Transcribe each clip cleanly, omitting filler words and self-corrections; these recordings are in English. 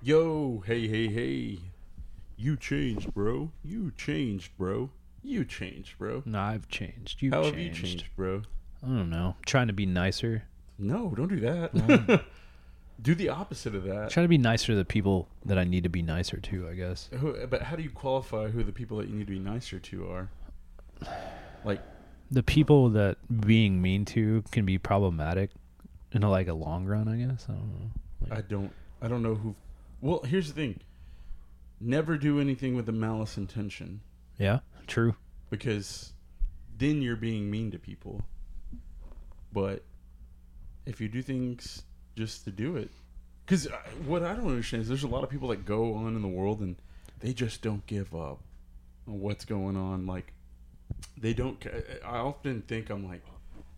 Yo, hey. You changed, bro. You changed, bro. No, I've changed. You've How changed. have you changed, bro? I don't know. Trying to be nicer. No, don't do that. Do the opposite of that. Trying to be nicer to the people that I need to be nicer to, I guess. But how do you qualify who the people that you need to be nicer to are? Like, The people that being mean to can be problematic in a long run, I guess. I don't know. I don't know who. Well, here's the thing. Never do anything with a malice intention, Yeah, true. because then you're being mean to people. But if you do things just to do it, because what I don't understand is there's a lot of people that go on in the world and they just don't give up on what's going on. Like, they don't. I often think, I'm like,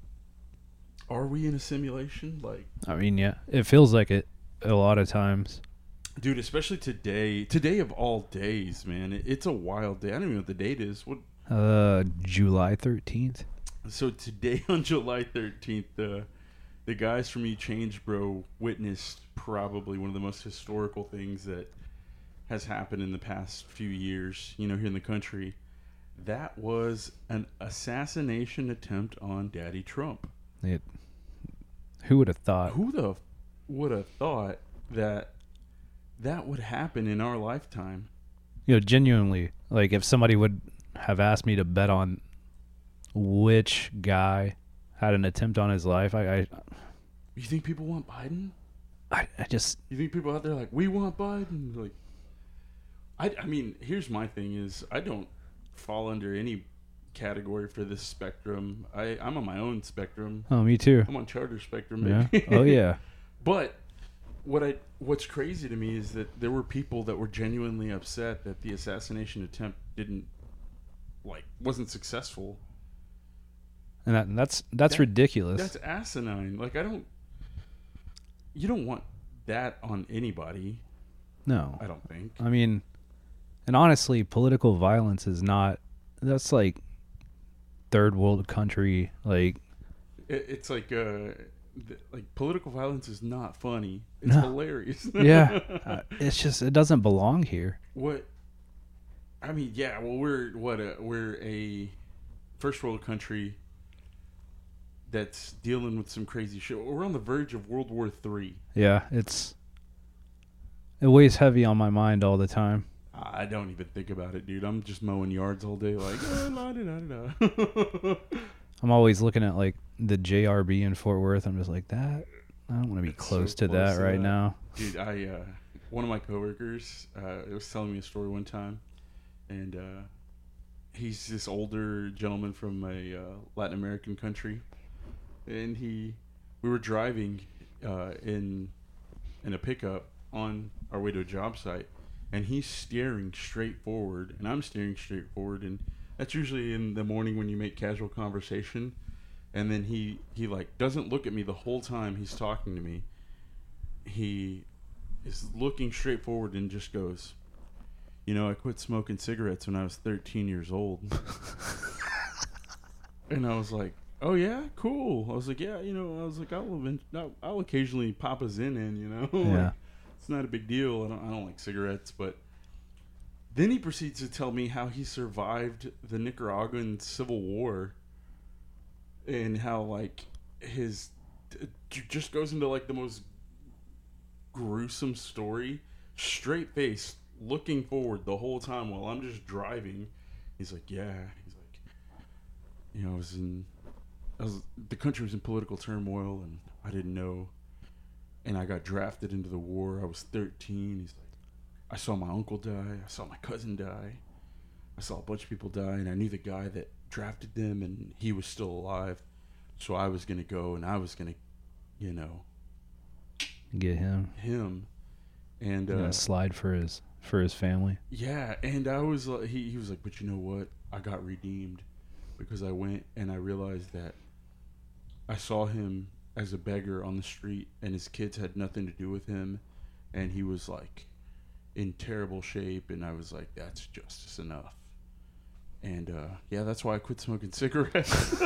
are we in a simulation? Like, I mean, yeah, it feels like it a lot of times. dude, especially today of all days, man, it's a wild day. I don't even know what the date is. What? July 13th. So today on July 13th, the guys from You Change Bro witnessed probably one of the most historical things that has happened in the past few years, here in the country. That was an assassination attempt on Daddy Trump. Who would have thought? Who would have thought that would happen in our lifetime? Genuinely, if somebody would have asked me to bet on which guy had an attempt on his life, You think people want Biden? I just... You think people out there like, we want Biden? Like, I mean, here's my thing is, I don't fall under any category for this spectrum. I'm on my own spectrum. Oh, me too. I'm on Charter Spectrum, Yeah. baby. Oh, yeah. But what's crazy to me is that there were people that were genuinely upset that the assassination attempt wasn't successful. And that's ridiculous. That's asinine. Like, you don't want that on anybody. No. I don't think. I mean, and honestly, political violence is not... That's third world country, It's like political violence is not funny. It's hilarious. Yeah. It's just, it doesn't belong here. What? I mean, yeah. Well, we're a first world country that's dealing with some crazy shit. We're on the verge of World War III. Yeah, it weighs heavy on my mind all the time. I don't even think about it, dude. I'm just mowing yards all day, like, la-da-da-da-da. I'm always looking at the JRB in Fort Worth. I'm just like, that, I don't want to be close to that right now. Dude, one of my coworkers was telling me a story one time, and he's this older gentleman from a Latin American country, and we were driving in a pickup on our way to a job site, and he's staring straight forward, and I'm staring straight forward, and that's usually in the morning when you make casual conversation. And then he doesn't look at me the whole time he's talking to me. He is looking straight forward and just goes, I quit smoking cigarettes when I was 13 years old. And I was like, oh yeah, cool. I was like, yeah, I'll occasionally pop a Zin in, Yeah. It's not a big deal. I don't like cigarettes. But then he proceeds to tell me how he survived the Nicaraguan Civil War, and how his just goes into the most gruesome story, straight faced, looking forward the whole time while I'm just driving. He's like, yeah. He's like, the country was in political turmoil, and I didn't know. And I got drafted into the war. I was 13. He's like, I saw my uncle die. I saw my cousin die. I saw a bunch of people die, and I knew the guy that drafted them, and he was still alive. So I was going to go, and I was going to, Get him. And slide for his family. Yeah, and I was he was like, but you know what? I got redeemed because I went and I realized that I saw him as a beggar on the street, and his kids had nothing to do with him, and he was in terrible shape, and I was like, that's justice enough. And that's why I quit smoking cigarettes.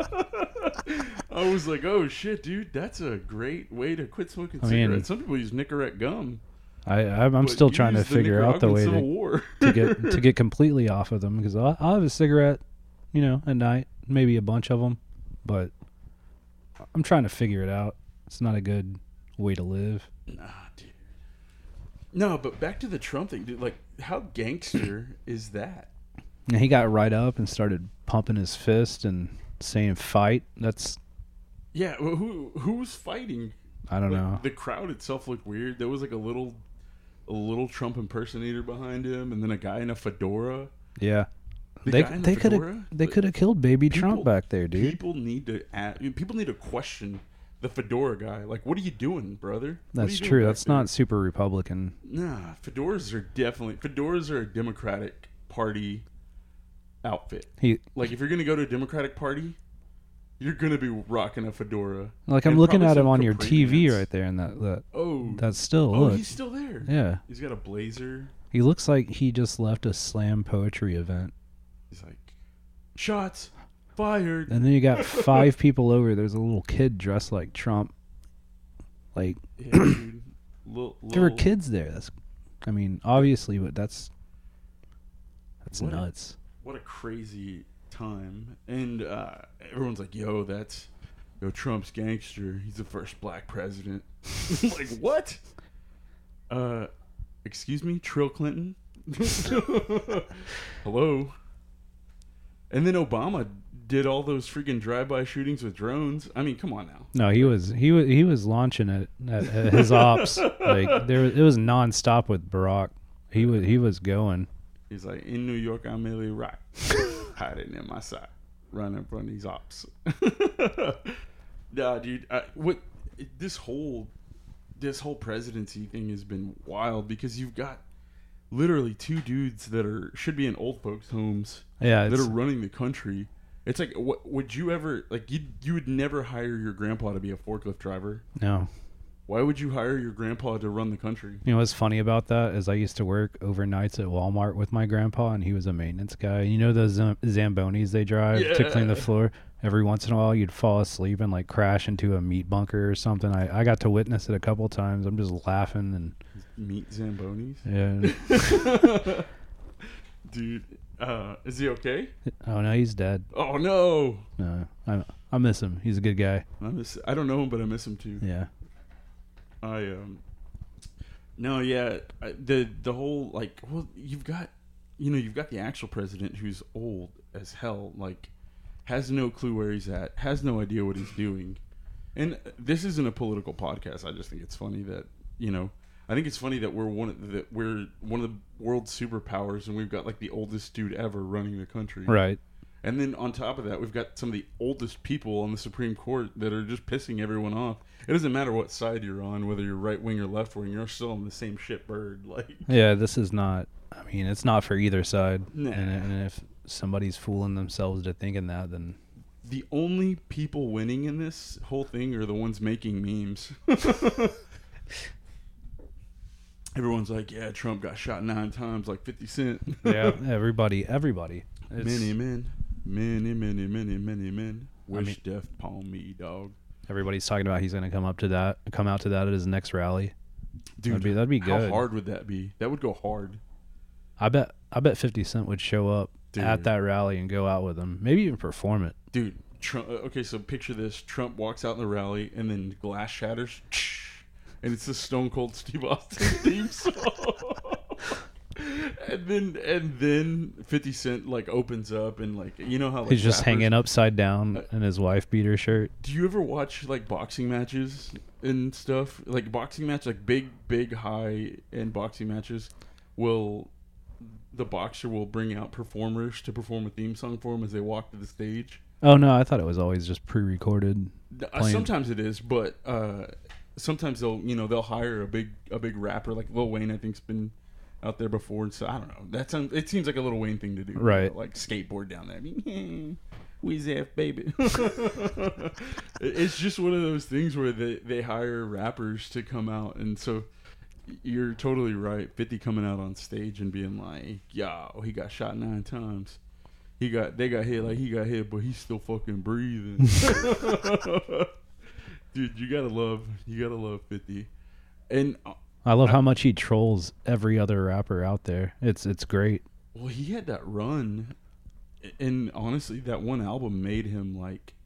I was like, oh shit, dude, that's a great way to quit smoking cigarettes. Some people use Nicorette gum. I'm But still you trying to used the figure out the Nicaraguan way Civil to War. get completely off of them, because I'll have a cigarette, at night, maybe a bunch of them, but I'm trying to figure it out. It's not a good way to live. Nah, dude. No, but back to the Trump thing, dude. Like, how gangster is that? And he got right up and started pumping his fist and saying "fight." That's Yeah, who's fighting? I don't know. The crowd itself looked weird. There was like a little Trump impersonator behind him, and then a guy in a fedora. Yeah, The they guy in the fedora? could have killed baby People- Trump back there, dude. People need to question the fedora guy. Like, what are you doing, brother? What are That's you doing true. back That's there? not super Republican. Nah, fedoras are a Democratic Party outfit. Like, if you're gonna go to a Democratic Party, you're gonna be rocking a fedora. I'm And looking probably at him some on your capri TV pants. right there, and Oh, that's still oh, look. he's still there. Yeah, He's got a blazer. he looks like he just left a slam poetry event. He's like, shots fired. And then you got 5 people over. There's a little kid dressed like Trump. Like, Yeah, dude. there were kids there. Obviously, but that's What a- nuts. What a crazy time. And everyone's like, yo, Trump's gangster. He's the first black president. Like, what? Excuse me, Trill Clinton? Hello? And then Obama did all those freaking drive-by shootings with drones. I mean, come on now. No, he was launching it at his ops. Like it was nonstop with Barack. He was going. He's like, in New York, I'm Millie Rock. Hiding in my side. Running from these ops. Nah, dude. This whole presidency thing has been wild because you've got literally 2 dudes that should be in old folks' homes Yeah, that are running the country. It's like, what would you ever like? You would never hire your grandpa to be a forklift driver. no. Why would you hire your grandpa to run the country? You know what's funny about that is I used to work overnights at Walmart with my grandpa, and he was a maintenance guy. You know those Zambonis they drive to clean the floor? Every once in a while, you'd fall asleep and like crash into a meat bunker or something. I got to witness it a couple times. I'm just laughing and Meet Zambonis, yeah. dude. Is he okay? Oh no, he's dead. Oh no! No, I miss him. He's a good guy. I don't know him, but I miss him too. Yeah. No, yeah, the whole like, well, you've got the actual president who's old as hell, like, has no clue where he's at, has no idea what he's doing, and this isn't a political podcast. I just think it's funny that I think it's funny that we're one of the world's superpowers, and we've got like the oldest dude ever running the country, Right. And then on top of that, we've got some of the oldest people on the Supreme Court that are just pissing everyone off. It doesn't matter what side you're on, whether you're right wing or left wing, you're still on the same shit bird. Like, Yeah, this is not. I mean, it's not for either side. Nah. And if somebody's fooling themselves to thinking that, then the only people winning in this whole thing are the ones making memes. Everyone's like, yeah, Trump got shot 9 times like 50 Cent. yeah, everybody. It's, Many men wish death upon me, dog. Everybody's talking about he's going to come out to that at his next rally. Dude, that'd be how good. hard would that be? That would go hard. I bet 50 Cent would show up Dude. at that rally and go out with him. Maybe even perform it. Dude, Trump. Okay, so picture this: Trump walks out in the rally, and then glass shatters, and it's the Stone Cold Steve Austin theme song. and then 50 Cent like opens up and like how like, He's just rappers- hanging upside down in his wife beater shirt. Do you ever watch like boxing matches and stuff? Like boxing match, like big high end boxing matches, the boxer will bring out performers to perform a theme song for him as they walk to the stage. Oh no, I thought it was always just pre-recorded. Playing. Sometimes it is, but sometimes they'll hire a big rapper like Lil Wayne. I think's been out there before, and so I don't know. It seems like a Lil Wayne thing to do, right? Like skateboard down there. I mean, Weezy F baby. It's just one of those things where they hire rappers to come out, and so you're totally right. 50 coming out on stage and being like, "Yo, he got shot 9 times. They got hit like he got hit, but he's still fucking breathing." Dude, you gotta love 50. And I love how much he trolls every other rapper out there. It's great. Well, he had that run, and honestly, that one album made him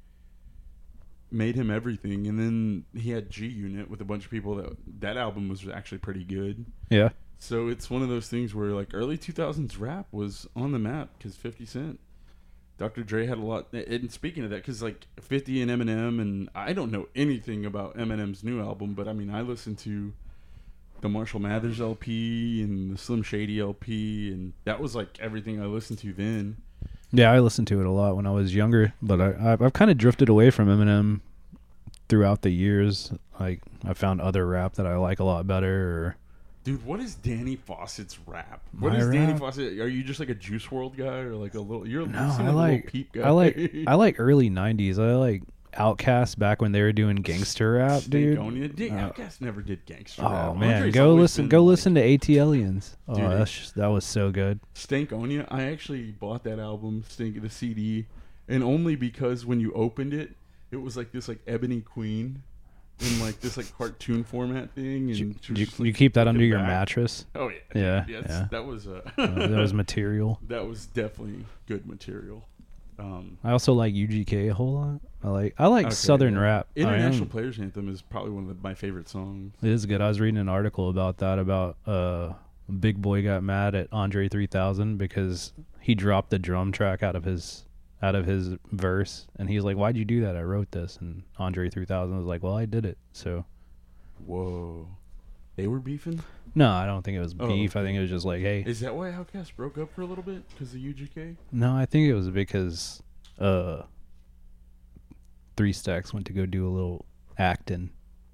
everything. And then he had G Unit with a bunch of people. That album was actually pretty good. Yeah. So it's one of those things where like early 2000s rap was on the map because 50 Cent, Dr. Dre had a lot. And speaking of that, because like 50 and Eminem, and I don't know anything about Eminem's new album, but I mean I listened to the Marshall Mathers LP and the Slim Shady LP, and that was like everything I listened to then. Yeah, I listened to it a lot when I was younger, but I've kind of drifted away from Eminem throughout the years. Like I found other rap that I like a lot better. Dude, what is Danny Fawcett's rap? Danny Fawcett? Are you just like a Juice WRLD guy or like a little? You're no, I like a Peep guy. I like early '90s. I like Outkast back when they were doing gangster rap, dude. Outkast never did gangster rap. Oh man, go listen to ATLiens. Oh, dude, that was so good. Stankonia, I actually bought that album, the CD, and only because when you opened it, it was like this like Ebony Queen in like this like cartoon format thing. And you keep that under your mattress? Oh yeah, yeah. That was that was material. That was definitely good material. I also like UGK a whole lot. I like Southern rap. International Players Anthem is probably one of my favorite songs. It is good. I was reading an article about that, about Big Boy got mad at Andre 3000 because he dropped the drum track out of his verse, and he's like, "Why'd you do that? I wrote this." And Andre 3000 was like, "Well, I did it." So, whoa, they were beefing? No, I don't think it was beef. I think it was just like, hey. Is that why Outkast broke up for a little bit? Because of UGK? No, I think it was because 3 Stacks went to go do a little acting.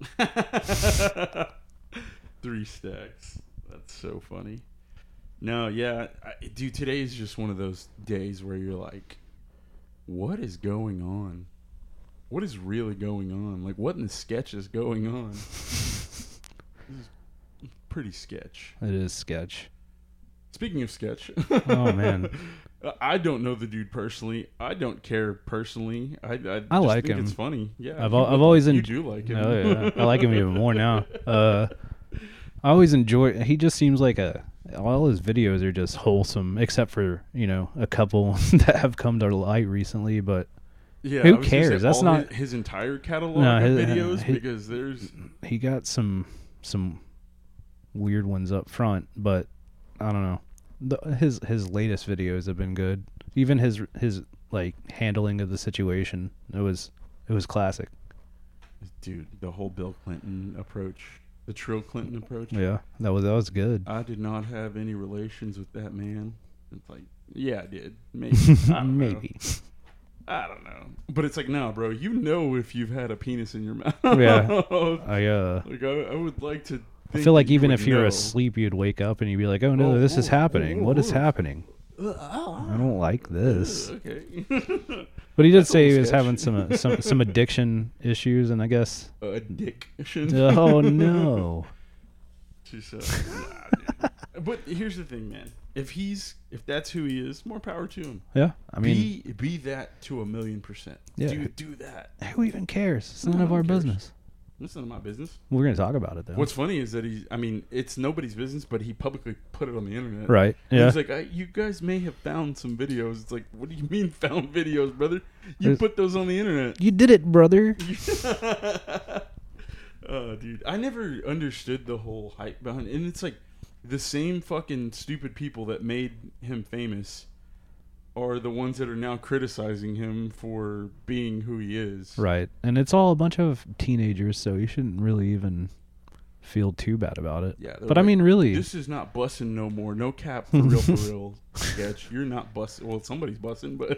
3 Stacks. That's so funny. No, yeah. Dude, today is just one of those days where you're like, what is going on? What is really going on? Like, what in the sketch is going on? This is pretty sketch. It is sketch. Speaking of sketch. Oh, man. I don't know the dude personally. I don't care personally. I just like think him. It's funny. Yeah, I've always you do like him. Oh, yeah. I like him even more now. I always enjoy. He just seems like all his videos are just wholesome, except for a couple that have come to light recently. But yeah, who cares? That's not his entire catalog of videos because he got some weird ones up front, but I don't know. His latest videos have been good. Even his like handling of the situation, it was classic. Dude, the whole Bill Clinton approach, the Trill Clinton approach. Yeah, that was good. I did not have any relations with that man. It's like, yeah, I did. Maybe. Maybe. I don't know. But it's like, no, bro, if you've had a penis in your mouth. Yeah. I would like to. I feel like even if you're asleep, you'd wake up and you'd be like, "Oh no, this is happening. What is happening? I don't like this." Okay. But he did say he was having some addiction issues, and I guess addiction. Oh no. She said, nah, but here's the thing, man. If that's who he is, more power to him. Yeah, I mean, be that to 1,000,000%. Yeah, do that. Who even cares? It's none of our business. It's none of my business. We're gonna talk about it though. What's funny is that it's nobody's business, but he publicly put it on the internet. Right. Yeah. He's like, you guys may have found some videos. It's like, what do you mean found videos, brother? You put those on the internet. You did it, brother. Oh, dude, I never understood the whole hype behind it. And it's like the same fucking stupid people that made him famous are the ones that are now criticizing him for being who he is. Right. And it's all a bunch of teenagers, so you shouldn't really even feel too bad about it. Yeah. But like, I mean, really. This is not bussing no more. No cap for real, sketch. You're not bussing. Well, somebody's bussing, but.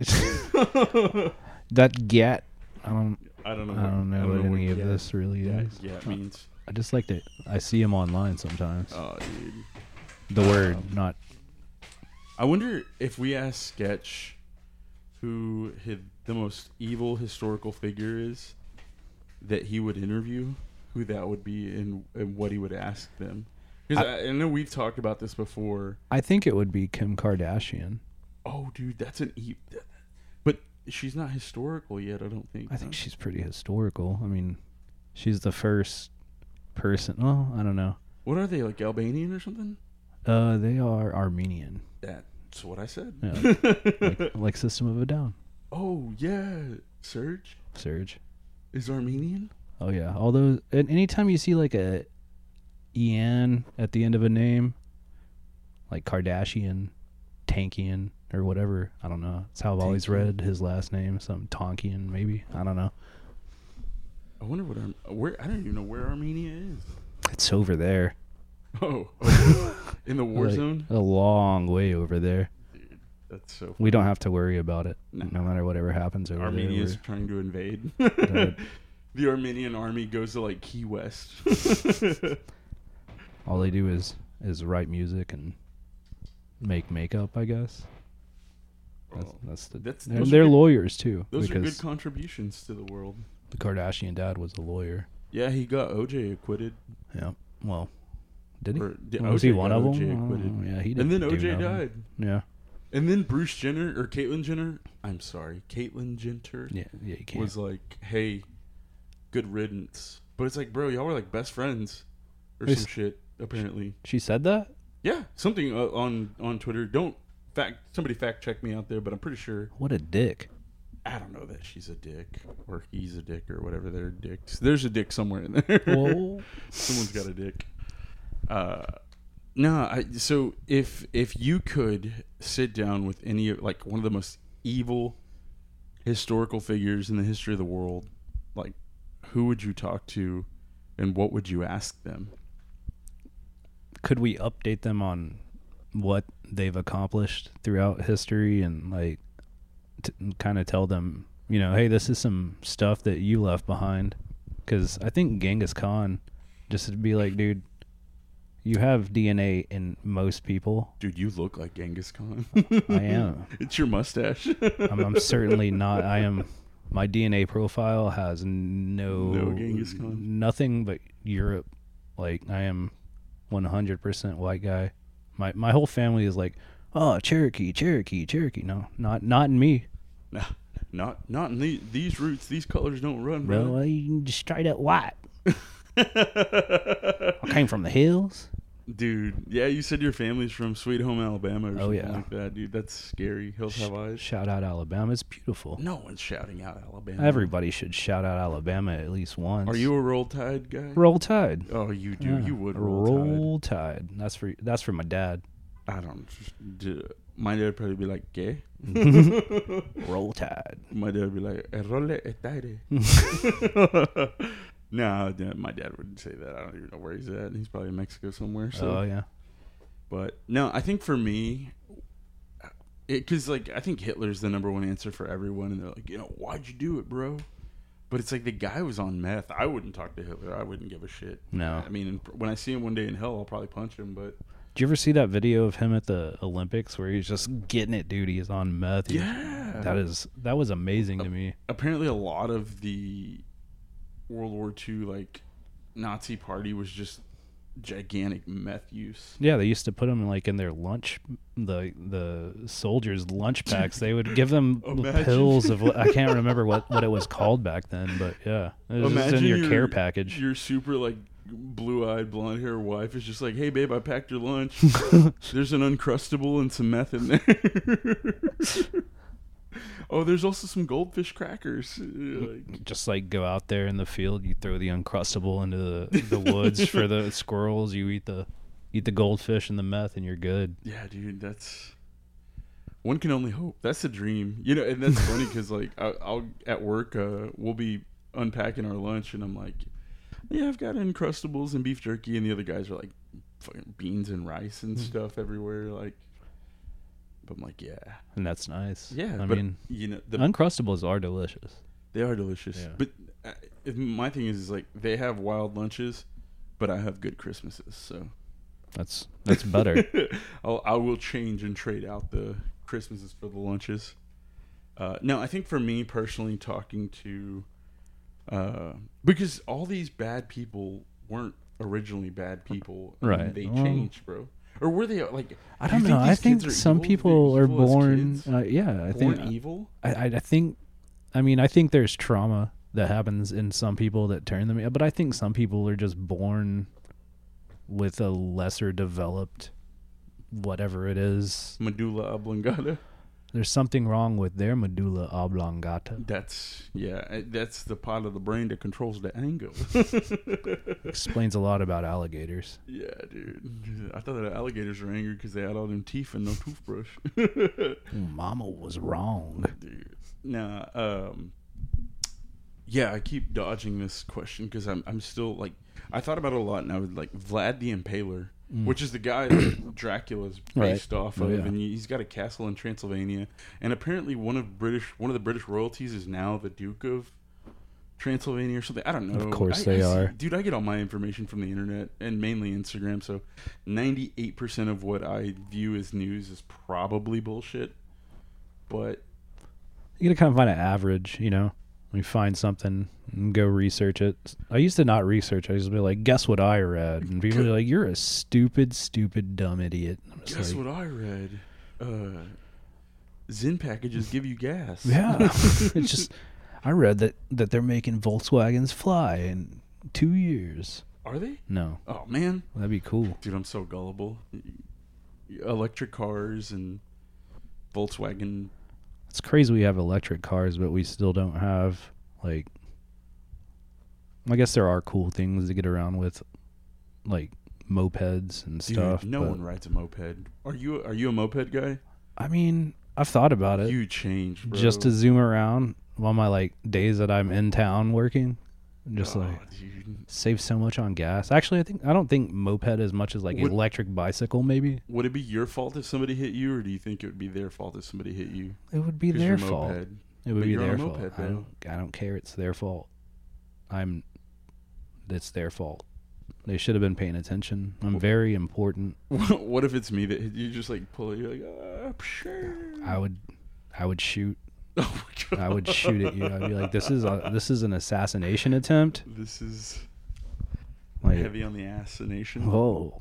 That gat. I don't know what any of this really is. Yeah, means. I just like to. I see him online sometimes. Oh, dude. The word, not. I wonder if we ask Sketch who the most evil historical figure is that he would interview, who that would be, and what he would ask them. Because I know we've talked about this before. I think it would be Kim Kardashian. Oh, dude, that's but she's not historical yet, I don't think. I think she's pretty historical. I mean, she's the first person. Well, I don't know. What are they, like Albanian or something? They are Armenian. That's what I said. Yeah. like System of a Down. Oh yeah, Surge is Armenian. Oh yeah. Although anytime you see like a Ian at the end of a name, like Kardashian, Tankian, or whatever, I don't know. That's how I've always read his last name. Some Tonkian, maybe. I don't know. I wonder where. I don't even know where Armenia is. It's over there. Oh. In the war zone? A long way over there. Dude, that's so funny. We don't have to worry about it, no matter whatever happens over Armenia there. is trying to invade. The Armenian army goes to like Key West. All they do is write music and make makeup, I guess. They're lawyers too. Those are good contributions to the world. The Kardashian dad was a lawyer. Yeah, he got OJ acquitted. Yeah. Well, did he? Was he one of them? Yeah, he did. And then OJ died. Yeah. And then Bruce Jenner or Caitlyn Jenner. I'm sorry, Caitlyn Jenner. Yeah, you can't. Was like, hey, good riddance. But it's like, bro, y'all were like best friends or some shit. Apparently, she said that. Yeah, something on Twitter. Somebody fact check me out there, but I'm pretty sure. What a dick. I don't know that she's a dick or he's a dick or whatever. They're dicks. There's a dick somewhere in there. Whoa. Someone's got a dick. So if you could sit down with any like one of the most evil historical figures in the history of the world, like who would you talk to, and what would you ask them? Could we update them on what they've accomplished throughout history and like kind of tell them, you know, hey, this is some stuff that you left behind? Because I think Genghis Khan, just to be like, dude, you have DNA in most people. Dude, you look like Genghis Khan. I am. It's your mustache. I'm certainly not. I am. My DNA profile has no Genghis Khan. Nothing but Europe. Like, I am 100% white guy. My whole family is like, oh, Cherokee. No, not in me. Not in these roots. These colors don't run, bro. Well, you just straight up white. I came from the hills. Dude, yeah, you said your family's from Sweet Home Alabama or something like that, dude. That's scary. Hills Have Eyes. Shout out Alabama. It's beautiful. No one's shouting out Alabama. Everybody should shout out Alabama at least once. Are you a Roll Tide guy? Roll Tide. Oh, you do. Yeah. You would Roll Tide. That's for my dad. I don't. My dad would probably be like, "Gay." Roll Tide. My dad would be like, "Roll Tide." No, my dad wouldn't say that. I don't even know where he's at. He's probably in Mexico somewhere. So. Oh, yeah. But, no, I think for me, because, like, I think Hitler's the number one answer for everyone. And they're like, you know, why'd you do it, bro? But it's like the guy was on meth. I wouldn't talk to Hitler. I wouldn't give a shit. No. I mean, when I see him one day in hell, I'll probably punch him, but... Did you ever see that video of him at the Olympics where he's just getting it, dude? He's on meth. Yeah. That was amazing to me. Apparently a lot of the World War II, like, Nazi party was just gigantic meth use. Yeah, they used to put them like in their lunch, the soldiers' lunch packs. They would give them pills of I can't remember what it was called back then, but yeah, it was just in your care package. Your super like blue-eyed blonde hair wife is just like, hey babe, I packed your lunch. There's an Uncrustable and some meth in there. Oh, there's also some goldfish crackers. Just like go out there in the field, you throw the Uncrustable into the woods for the squirrels. You eat the goldfish and the meth, and you're good. Yeah, dude, that's one can only hope. That's the dream, you know. And that's funny because like I'll at work, we'll be unpacking our lunch, and I'm like, yeah, I've got Uncrustables and beef jerky, and the other guys are like, fucking beans and rice and stuff everywhere, like. But I'm like, yeah. And that's nice. Yeah. I mean, you know, the Uncrustables are delicious. They are delicious. Yeah. But my thing is like, they have wild lunches, but I have good Christmases. So that's better. I will change and trade out the Christmases for the lunches. No, I think for me personally, talking to, because all these bad people weren't originally bad people. Right. They changed, bro. Or were they like? I don't know. I think some people are born. I think evil. I think. I mean, I think there's trauma that happens in some people that turn them. But I think some people are just born with a lesser developed whatever it is. Medulla oblongata. There's something wrong with their medulla oblongata. That's the part of the brain that controls the anger. Explains a lot about alligators. Yeah, dude. I thought that alligators were angry because they had all them teeth and no toothbrush. Mama was wrong. Dude. Nah, yeah, I keep dodging this question because I'm still like, I thought about it a lot, and I was like, Vlad the Impaler, which is the guy that Dracula's based off of, and he's got a castle in Transylvania, and apparently one of the British royalties is now the Duke of Transylvania or something. I don't know. Of course they are. Dude, I get all my information from the internet and mainly Instagram, so 98% of what I view as news is probably bullshit, but you gotta kind of find an average, you know? You find something and go research it. I used to not research. I used to be like, guess what I read? And people are like, you're a stupid, dumb idiot. Guess what I read? Zyn packages give you gas. Yeah. It's just, I read that they're making Volkswagens fly in 2 years. Are they? No. Oh, man. That'd be cool. Dude, I'm so gullible. Electric cars and Volkswagen. It's crazy we have electric cars, but we still don't have, like, I guess there are cool things to get around with, like mopeds and stuff. Dude, no one rides a moped. Are you a moped guy? I mean, I've thought about it. You changed, bro. Just to zoom around on my, like, days that I'm in town working. Just dude. Save so much on gas. Actually, I don't think moped as much as like electric bicycle. Maybe. Would it be your fault if somebody hit you, or do you think it would be their fault if somebody hit you? It would be their fault. It would be their fault. Moped, I don't care. It's their fault. It's their fault. They should have been paying attention. I'm very important. What if it's me that hit you? Just like pull it. You're like, sure. I would shoot. Oh my God. I would shoot at you. I'd be like, this is an assassination attempt. This is like, heavy on the assassination. Oh.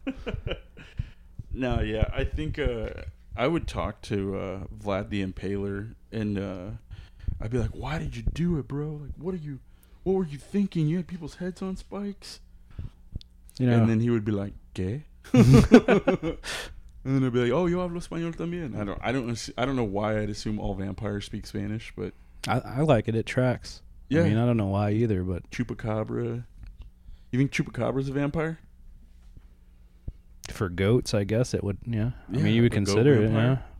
No, yeah. I think I would talk to Vlad the Impaler, and I'd be like, why did you do it, bro? Like, what were you thinking? You had people's heads on spikes? You know. And then he would be like, ¿qué? And then I'd be like, "Oh, yo hablo español también." I don't know why I'd assume all vampires speak Spanish, but I like it. It tracks. Yeah. I mean, I don't know why either, but Chupacabra. You think Chupacabra's a vampire? For goats, I guess it would. Yeah. I mean, you would consider it.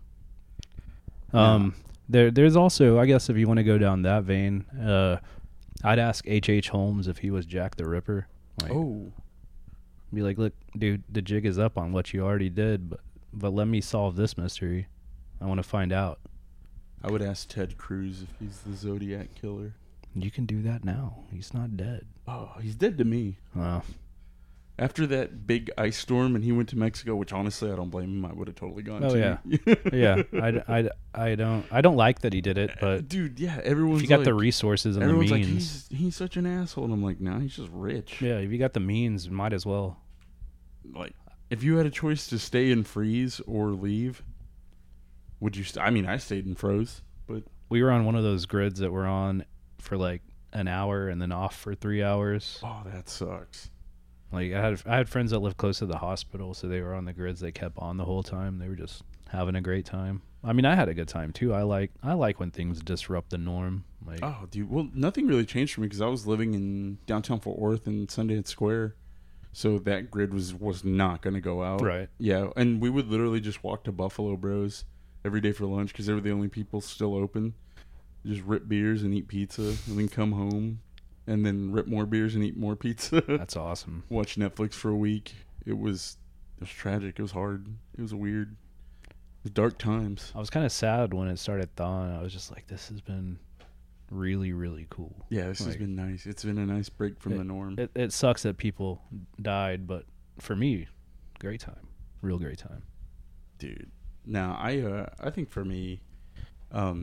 Yeah. There's also, I guess, if you want to go down that vein, I'd ask H.H. Holmes if he was Jack the Ripper. Like, be like, look, dude, the jig is up on what you already did, but let me solve this mystery. I want to find out. I would ask Ted Cruz if he's the Zodiac killer. You can do that now. He's not dead. Oh, he's dead to me. After that big ice storm and he went to Mexico, which honestly I don't blame him. I would have totally gone. Oh yeah, yeah. I don't like that he did it, but dude, yeah, everyone's. If you got the resources and the means, like, he's such an asshole, and I'm like, nah, he's just rich. Yeah, if you got the means, might as well. Like, if you had a choice to stay and freeze or leave, would you? I mean, I stayed and froze, but we were on one of those grids that were on for like an hour and then off for 3 hours. Oh, that sucks. Like, I had friends that lived close to the hospital, so they were on the grids. They kept on the whole time. They were just having a great time. I mean, I had a good time too. I like when things disrupt the norm. Like, oh, dude. Well, nothing really changed for me because I was living in downtown Fort Worth in Sundance Square, so that grid was not going to go out. Right. Yeah, and we would literally just walk to Buffalo Bros every day for lunch because they were the only people still open. Just rip beers and eat pizza, and then come home. And then rip more beers and eat more pizza. That's awesome. Watch Netflix for a week. It was tragic. It was hard. It was weird. It was dark times. I was kind of sad when it started thawing. I was just like, this has been really, really cool. Yeah, this has been nice. It's been a nice break from the norm. It sucks that people died, but for me, great time. Real great time. Dude. Now, I think for me, I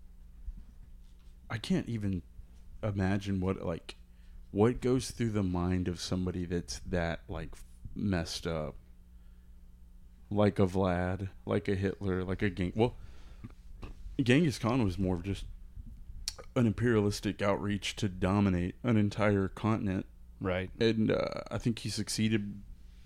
can't even imagine what goes through the mind of somebody that's that like messed up, like a Vlad, like a Hitler, like a Genghis Khan was more of just an imperialistic outreach to dominate an entire continent, right? And I think he succeeded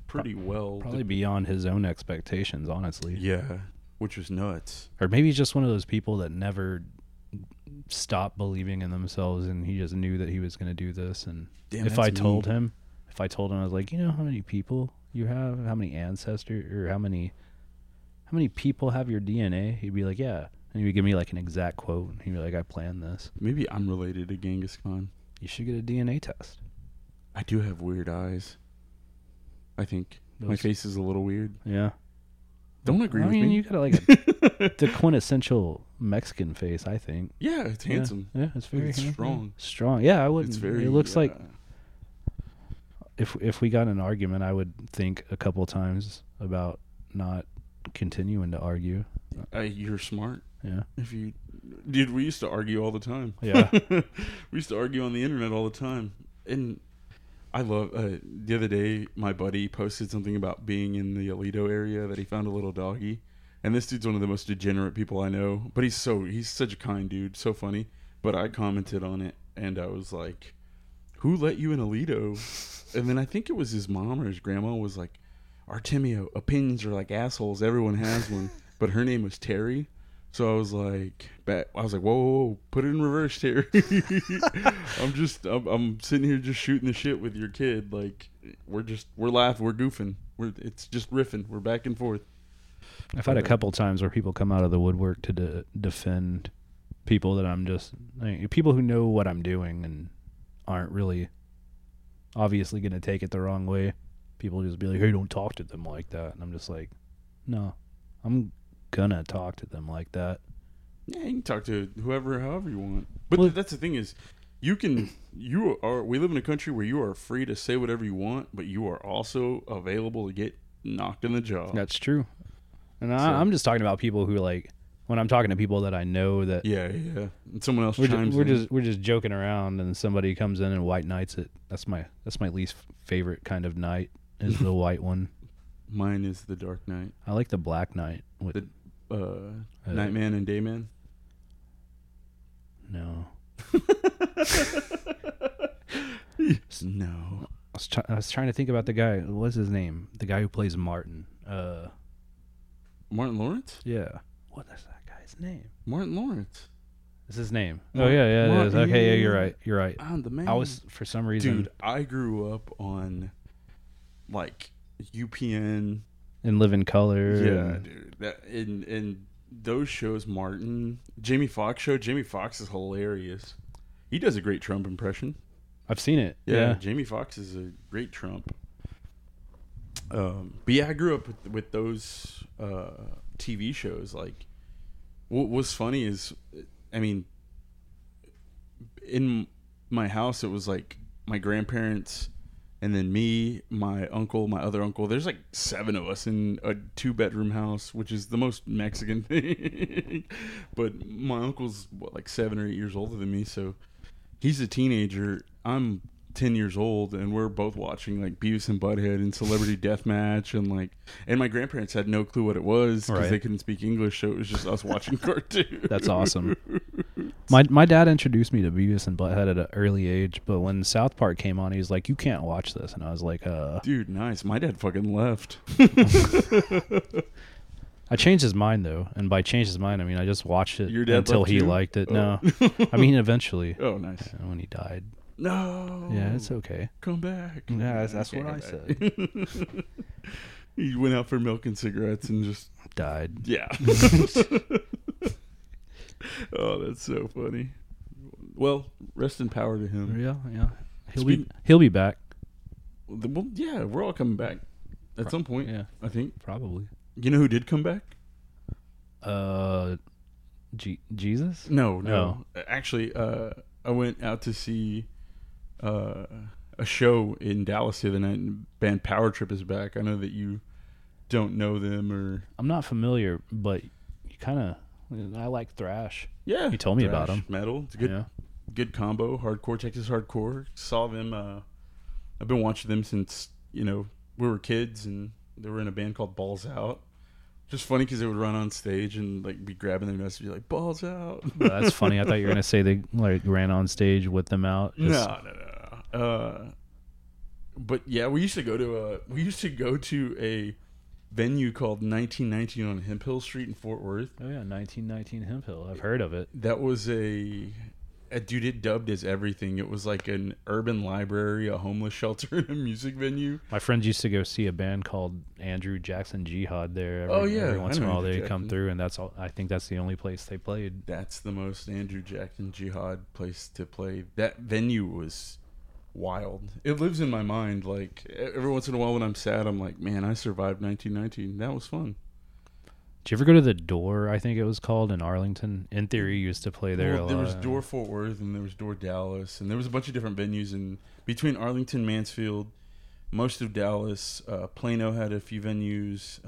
pretty well. Probably beyond his own expectations, honestly. Yeah, which was nuts. Or maybe he's just one of those people that never stopped believing in themselves, and he just knew that he was going to do this. And Damn, if I told him, I was like, you know how many people you have, how many ancestors, or how many people have your DNA? He'd be like, yeah. And he would give me like an exact quote. And he'd be like, I planned this. Maybe I'm related to Genghis Khan. You should get a DNA test. I do have weird eyes. I think my face is a little weird. Yeah. Don't agree with me. You got like the quintessential Mexican face, I think. Yeah, it's handsome. Yeah, it's very strong. Strong. Yeah, I wouldn't. It's very. It looks like if we got in an argument, I would think a couple times about not continuing to argue. You're smart. Yeah. Dude, we used to argue all the time. Yeah. We used to argue on the internet all the time. And I love, the other day, my buddy posted something about being in the Alito area, that he found a little doggy. And this dude's one of the most degenerate people I know. But he's such a kind dude, so funny. But I commented on it, and I was like, who let you in Alito? And then I think it was his mom or his grandma was like, Artemio, opinions are like assholes. Everyone has one. But her name was Terry. So I was like, whoa, put it in reverse, Terry. I'm sitting here just shooting the shit with your kid. Like, we're laughing, we're goofing. It's just riffing. We're back and forth. I've had a couple times where people come out of the woodwork to defend people that I'm just, people who know what I'm doing and aren't really obviously going to take it the wrong way. People just be like, hey, don't talk to them like that. And I'm just like, no, I'm gonna talk to them like that. Yeah, you can talk to however you want. But that's the thing is, we live in a country where you are free to say whatever you want, but you are also available to get knocked in the jaw. That's true. And I'm just talking about people who, like, when I'm talking to people that I know that yeah, and someone else chimes in. We're just joking around, and somebody comes in and white knights it. That's my least favorite kind of knight, is the white one. Mine is the Dark Knight. I like the Black Knight with the Nightman and Dayman. No. No. I was trying to think about the guy. What's his name? The guy who plays Martin. Martin Lawrence? Yeah. What is that guy's name? Martin Lawrence. Is his name? Oh yeah, it is. Okay, yeah, you're right. I'm the man. I was, for some reason, dude, I grew up on like UPN and Live in Color. Yeah, dude. That and those shows, Jamie Foxx show. Jamie Foxx is hilarious. He does a great Trump impression. I've seen it. Yeah. Jamie Foxx is a great Trump. But yeah, I grew up with those TV shows. Like, what was funny is, I mean, in my house, it was like my grandparents, and then me, my uncle, my other uncle. There's like 7 of us in a 2-bedroom house, which is the most Mexican thing. But my uncle's like 7 or 8 years older than me, so he's a teenager. I'm 10 years old, and we're both watching like Beavis and Butthead and Celebrity Deathmatch, and my grandparents had no clue what it was because they couldn't speak English, so it was just us watching cartoons. That's awesome. My dad introduced me to Beavis and Butthead at an early age, but when South Park came on, he was like, "You can't watch this," and I was like, Dude, nice. My dad fucking left. I changed his mind though, and by changed his mind, I mean I just watched it until he liked it. Oh. No, I mean eventually. Oh, nice. When he died. No. Yeah, it's okay. Come back. Yeah, that's what I said. He went out for milk and cigarettes and just died. Yeah. Oh, that's so funny. Well, rest in power to him. Yeah. He'll be back. Well, yeah, we're all coming back at some point. Yeah, I think probably. You know who did come back? Jesus? No. Actually, I went out to see a show in Dallas the other night, and band Power Trip is back. I know that you don't know them, or I'm not familiar, but you kind of. I like thrash. Yeah, you told me about them. Metal. It's a good combo. Hardcore, Texas hardcore. Saw them. I've been watching them since we were kids, and they were in a band called Balls Out. Just funny because they would run on stage and like be grabbing their nuts and be like, "Balls out." Well, that's funny. I thought you were gonna say they like ran on stage with them out. No. But yeah, we used to go to a venue called 1919 on Hemp Hill Street in Fort Worth. Oh yeah, 1919 Hemp Hill. I've heard of it. That was a dude, it dubbed as everything. It was like an urban library, a homeless shelter, and a music venue. My friends used to go see a band called Andrew Jackson Jihad there. Every once in a while they come through, and that's all. I think that's the only place they played. That's the most Andrew Jackson Jihad place to play. That venue was wild. It lives in my mind. Like every once in a while when I'm sad, I'm like, man, I survived 1919. That was fun. Did you ever go to the Door, I think it was called, in Arlington? In Theory used to play there a lot. There was Door Fort Worth, and there was Door Dallas, and there was a bunch of different venues in between Arlington, Mansfield, most of Dallas. Plano had a few venues.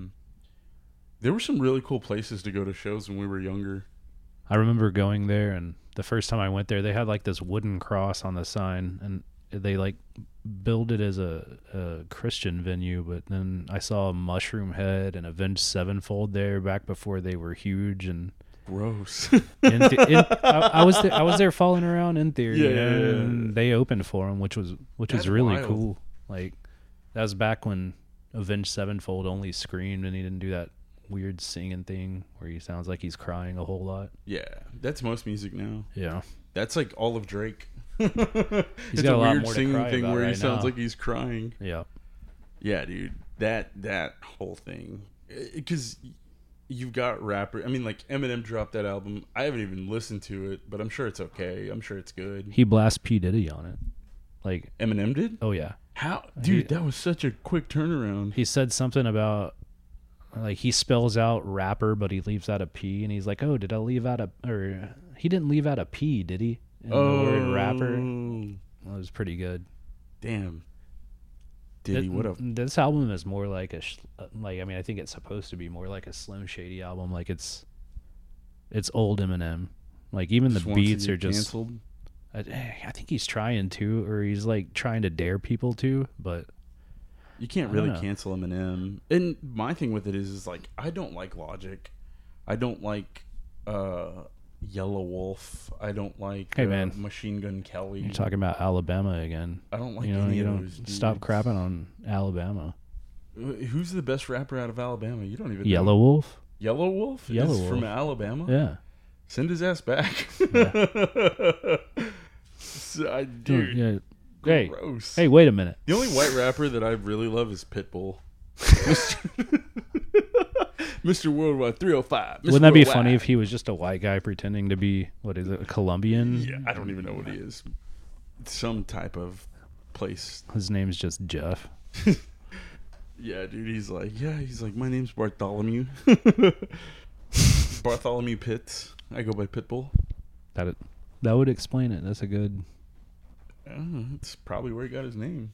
There were some really cool places to go to shows when we were younger. I remember going there, and the first time I went there, they had like this wooden cross on the sign, and they like build it as a Christian venue, but then I saw a Mushroom Head and Avenged Sevenfold there back before they were huge and gross. I was there falling around In Theory, yeah. And they opened for them, which was really wild. cool. Like that was back when Avenged Sevenfold only screamed, and he didn't do that weird singing thing where he sounds like he's crying a whole lot. Yeah, that's most music now. Yeah, that's like all of Drake. He's it's got a a lot weird more to singing cry thing about where he right sounds now. like he's crying. Yeah, yeah, dude. That whole thing, because you've got rapper. I mean, like Eminem dropped that album. I haven't even listened to it, but I'm sure it's okay. I'm sure it's good. he blasts P Diddy on it. Like Eminem did? Oh yeah. How, dude? That was such a quick turnaround. He said something about like he spells out rapper, but he leaves out a P, and he's like, "Oh, did I leave out a?" Or he didn't leave out a P, did he? In the word rapper. That was pretty good. Damn. Did he? What a. This album is more like I mean, I think it's supposed to be more like a Slim Shady album. Like it's old Eminem. Like even the beats are just canceled. I think he's trying to, or he's like trying to dare people to, but you can't really cancel Eminem. And my thing with it is like I don't like Logic. I don't like Yellow Wolf. I don't like Machine Gun Kelly. You're talking about Alabama again. I don't like any of don't those dudes. Stop crapping on Alabama. Who's the best rapper out of Alabama? You don't even Yellow know. Wolf. Yellow Wolf? Yellow is Wolf from Alabama? Yeah. Send his ass back. Yeah. Dude. Yeah. Gross. Hey, wait a minute. The only white rapper that I really love is Pitbull. Mr. Worldwide 305. Mr. Wouldn't that be Worldwide. funny if he was just a white guy pretending to be, what is it, a Colombian? Yeah, I don't even know what he is. Some type of place. His name's just Jeff. Yeah, dude, he's like, my name's Bartholomew. Bartholomew Pitts. I go by Pitbull. That would explain it. That's a good... That's probably where he got his name.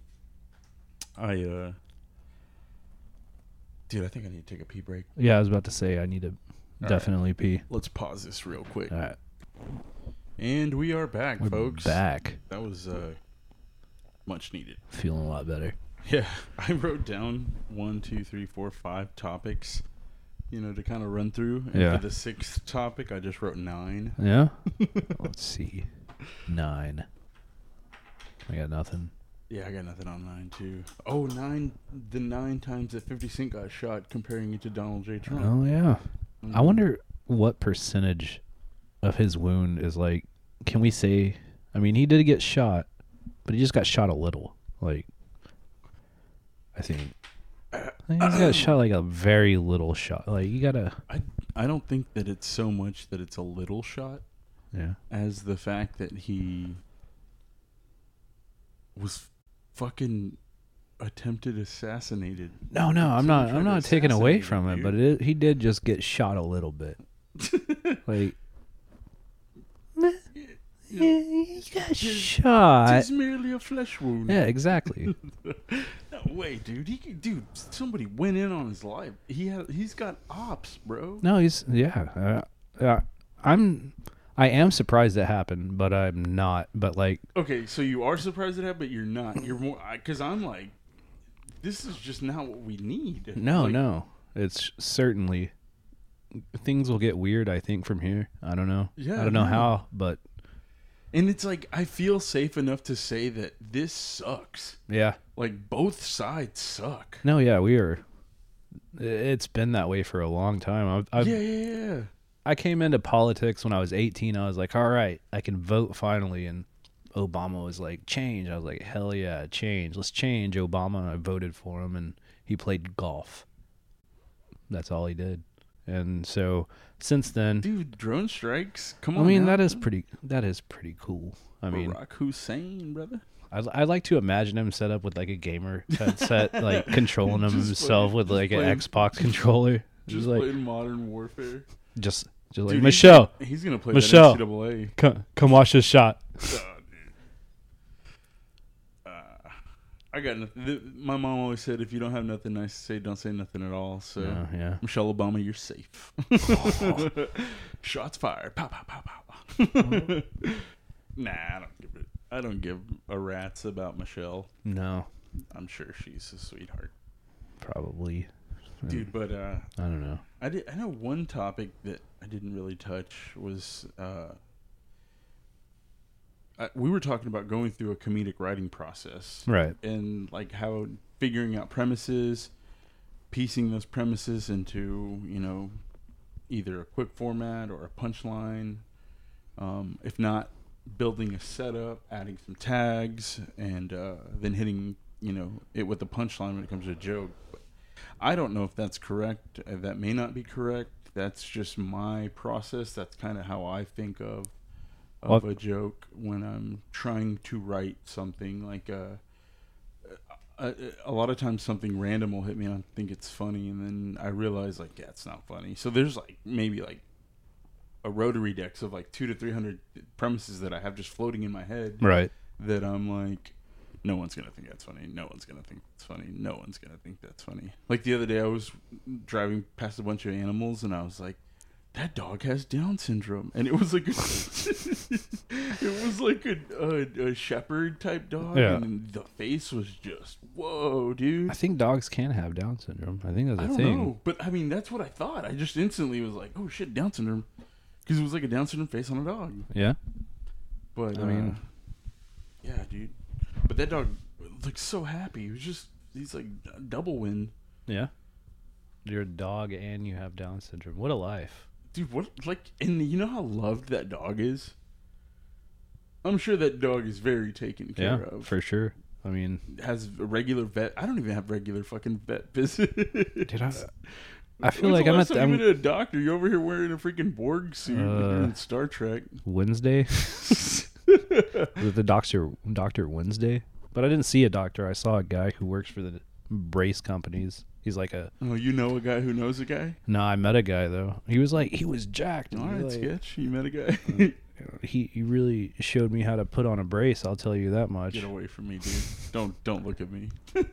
Dude, I think I need to take a pee break. Yeah, I was about to say I need to definitely pee. Let's pause this real quick. All right. And we are back, folks. Back. That was much needed. Feeling a lot better. Yeah, I wrote down 1, 2, 3, 4, 5 topics, to kind of run through. And for the 6th topic, I just wrote 9. Yeah? Let's see. 9. I got nothing. Yeah, I got nothing on 9, too. Oh, 9, the 9 times that 50 Cent got shot, comparing it to Donald J. Trump. Oh, yeah. I wonder what percentage of his wound is like, can we say, I mean, he did get shot, but he just got shot a little. Like, I think he got shot like a very little shot. Like, you gotta... I don't think that it's so much that it's a little shot. Yeah. As the fact that he was fucking attempted assassinated. No, I'm not taking away from it, but he did just get shot a little bit. Like, he got shot. It's merely a flesh wound. Yeah, exactly. No way, dude. Somebody went in on his life. He's got ops, bro. No, I am surprised it happened, but I'm not. But like, okay, so you are surprised it happened, but you're not. You're more because I'm like, this is just not what we need. No, it's certainly things will get weird. I think from here. I don't know. Yeah, I don't know how, but And it's like, I feel safe enough to say that this sucks. Yeah. Like, both sides suck. No, yeah, it's been that way for a long time. Yeah. I came into politics when I was 18. I was like, all right, I can vote finally. And Obama was like, change. I was like, hell yeah, change. Let's change Obama. And I voted for him, and he played golf. That's all he did. And so since then, dude, drone strikes. Come on. I mean, now. that is pretty cool. I mean, Barack Hussein, brother. I like to imagine him set up with like a gamer headset, like controlling him himself with like an Xbox controller. Just like playing Modern Warfare. Just dude, like, Michelle. He's gonna play Michelle, that NCAA. Come watch this shot. Dude. I got nothing. My mom always said, if you don't have nothing nice to say, don't say nothing at all. So, yeah. Michelle Obama, you're safe. Shots fired. Pow, pow, pow, pow. Nah, I don't give a rat's about Michelle. No. I'm sure she's a sweetheart. Probably. Dude, but I don't know. I know one topic that I didn't really touch was we were talking about going through a comedic writing process. Right. And like how figuring out premises, piecing those premises into, either a quick format or a punchline. If not, building a setup, adding some tags, and then hitting, it with the punchline when it comes to a joke. But I don't know if that's correct. That may not be correct. That's just my process. That's kind of how I think of a joke when I'm trying to write something. Like a lot of times something random will hit me and I think it's funny, and then I realize like, yeah, it's not funny. So there's like maybe like a rotary decks of like 200 to 300 premises that I have just floating in my head. Right. That I'm like, no one's gonna think that's funny. No one's gonna think that's funny. No one's gonna think that's funny. Like the other day, I was driving past a bunch of animals, and I was like, "That dog has Down syndrome," and it was like, a shepherd type dog, and the face was just whoa, dude. I think dogs can have Down syndrome. I think that's a thing. I don't know, but I mean, that's what I thought. I just instantly was like, "Oh shit, Down syndrome," because it was like a Down syndrome face on a dog. Yeah. But I mean, yeah, dude. But that dog looked so happy. He's like double win. Yeah. You're a dog and you have Down syndrome. What a life. Dude, and you know how loved that dog is? I'm sure that dog is very taken care of. Yeah, for sure. I mean, has a regular vet. I don't even have regular fucking vet visits. Dude, I feel like I'm a doctor. You're over here wearing a freaking Borg suit in Star Trek. Wednesday? The Dr. Wednesday? But I didn't see a doctor. I saw a guy who works for the brace companies. He's like a... Oh, you know a guy who knows a guy? No, I met a guy, though. He was jacked. All right, sketch. You met a guy? He really showed me how to put on a brace, I'll tell you that much. Get away from me, dude. Don't look at me.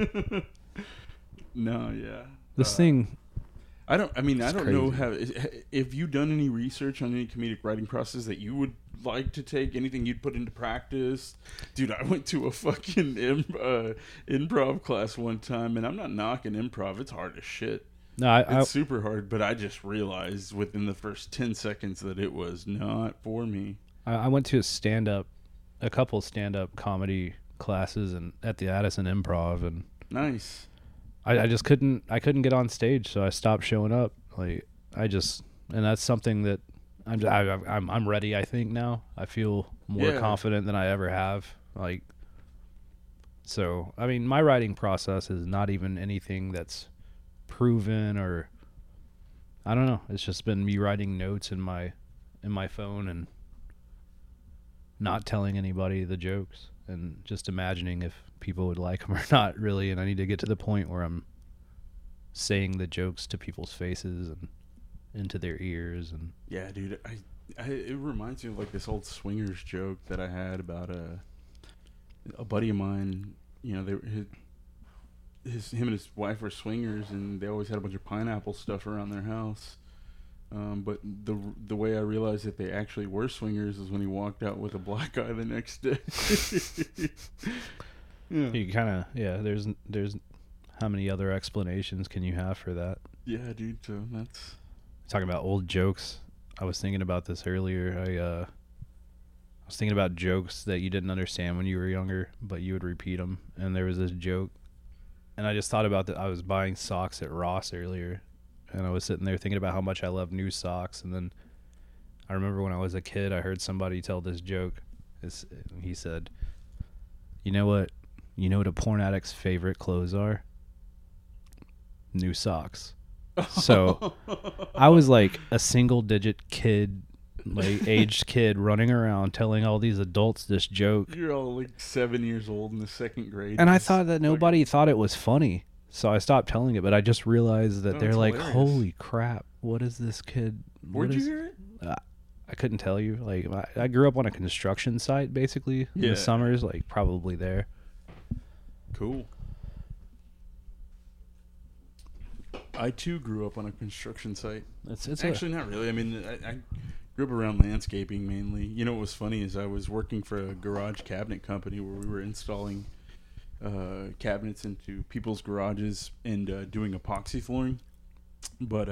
No, yeah. This thing... I don't crazy. know if you done any research on any comedic writing process that you would like to take, anything you'd put into practice. Dude, I went to a fucking improv class one time, and I'm not knocking improv. It's hard as shit. No, it's super hard, but I just realized within the first 10 seconds that it was not for me. I went to a couple stand-up comedy classes and at the Addison Improv, and nice. I just couldn't get on stage, so I stopped showing up. And that's something that I'm ready. I think now I feel more confident than I ever have. So I mean, my writing process is not even anything that's proven, or I don't know. It's just been me writing notes in my phone and not telling anybody the jokes and just imagining if people would like them or not, really. And I need to get to the point where I'm saying the jokes to people's faces and into their ears. And yeah, dude, it reminds me of like this old swingers joke that I had about a buddy of mine. You know, him and his wife were swingers, and they always had a bunch of pineapple stuff around their house. But the way I realized that they actually were swingers is when he walked out with a black eye the next day. Yeah. You kind of, there's how many other explanations can you have for that? Yeah, dude, so that's... Talking about old jokes, I was thinking about this earlier. I was thinking about jokes that you didn't understand when you were younger, but you would repeat them. And there was this joke, and I just thought about that. I was buying socks at Ross earlier, and I was sitting there thinking about how much I love new socks. And then I remember when I was a kid, I heard somebody tell this joke. He said, "You know what? You know what a porn addict's favorite clothes are? New socks." So I was like a single-digit kid, like aged kid, running around telling all these adults this joke. You're all like 7 years old in the second grade. And I thought that nobody thought it was funny. So I stopped telling it, but I just realized that they're like, hilarious. holy crap, what is this kid? Where'd you hear it? I couldn't tell you. Like, I grew up on a construction site, basically, in the summers, like probably there. Cool. I too grew up on a construction site. It's Actually, not really. I mean, I grew up around landscaping mainly. You know what was funny is I was working for a garage cabinet company where we were installing cabinets into people's garages and doing epoxy flooring. But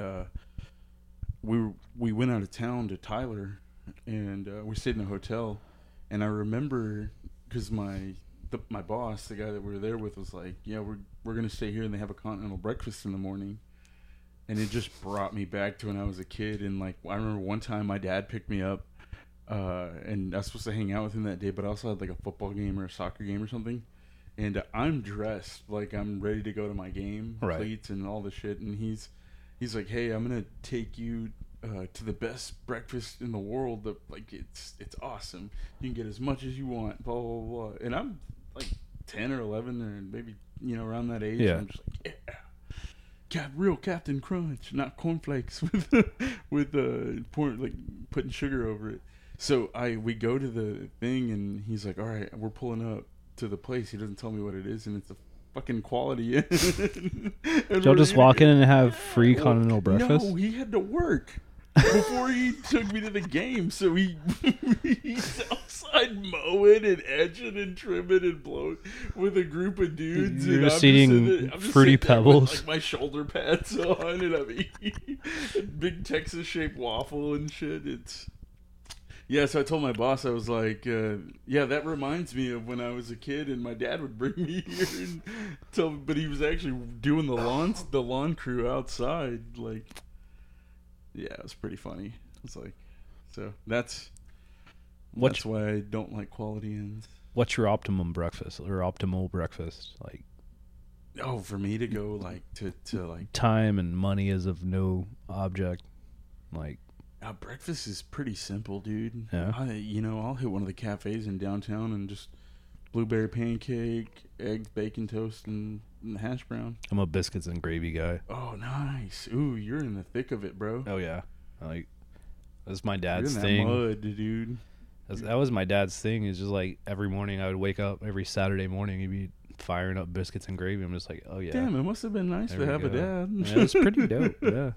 we went out of town to Tyler, and we stayed in a hotel. And I remember because my boss, the guy that we were there with, was like, "Yeah, we're gonna stay here, and they have a continental breakfast in the morning." And it just brought me back to when I was a kid. And like, I remember one time my dad picked me up, and I was supposed to hang out with him that day, but I also had like a football game or a soccer game or something. And I'm dressed like I'm ready to go to my game, cleats and all the shit. And he's like, "Hey, I'm gonna take you to the best breakfast in the world. Like it's awesome. You can get as much as you want." Blah blah blah. And I'm like 10 or 11 or maybe around that age. Yeah. And I'm just like, yeah. Real Captain Crunch, not cornflakes with like putting sugar over it. So we go to the thing, and he's like, "All right, we're pulling up to the place." He doesn't tell me what it is, and it's a fucking Quality Inn. Y'all just walk in and have free continental breakfast? No, he had to work before he took me to the game. So he's outside mowing and edging and trimming and blowing with a group of dudes. You're and just eating I'm just Fruity sitting there Pebbles. with, like, my shoulder pads on, and I'm eating big Texas shaped waffle and shit. So I told my boss, I was like, yeah, that reminds me of when I was a kid and my dad would bring me here and but he was actually doing the lawn crew outside. Like, yeah, it was pretty funny. It's like, so that's why I don't like Quality Inns. What's your optimum breakfast or optimal breakfast? Like, for me to go like to like time and money is of no object. Like, breakfast is pretty simple, dude. Yeah. I'll hit one of the cafes in downtown and just blueberry pancake, eggs, bacon toast, and hash brown. I'm a biscuits and gravy guy. Oh, nice. Ooh, you're in the thick of it, bro. Oh yeah, like that's my dad's you're in thing. That mud, dude. That was my dad's thing. Is just like every morning I would wake up every Saturday morning. He'd be firing up biscuits and gravy. I'm just like, oh yeah. Damn, it must have been nice to have a dad. Yeah, it was pretty dope. Yeah.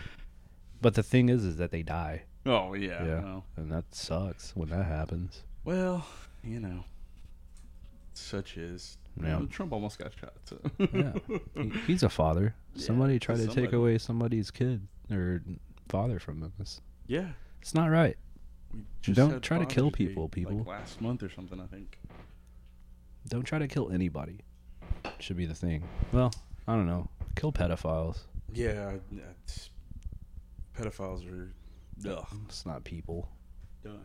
But the thing is that they die. Oh yeah. Yeah. Well. And that sucks when that happens. Well, such is. Yeah. Trump almost got shot. So. Yeah. He's a father. Somebody tried to take away somebody's kid or father from them. It's not right. Don't try to kill people. Like last month or something, I think. Don't try to kill anybody. Should be the thing. Well, I don't know. Kill pedophiles. Yeah, pedophiles are. Ugh. It's not people. Done.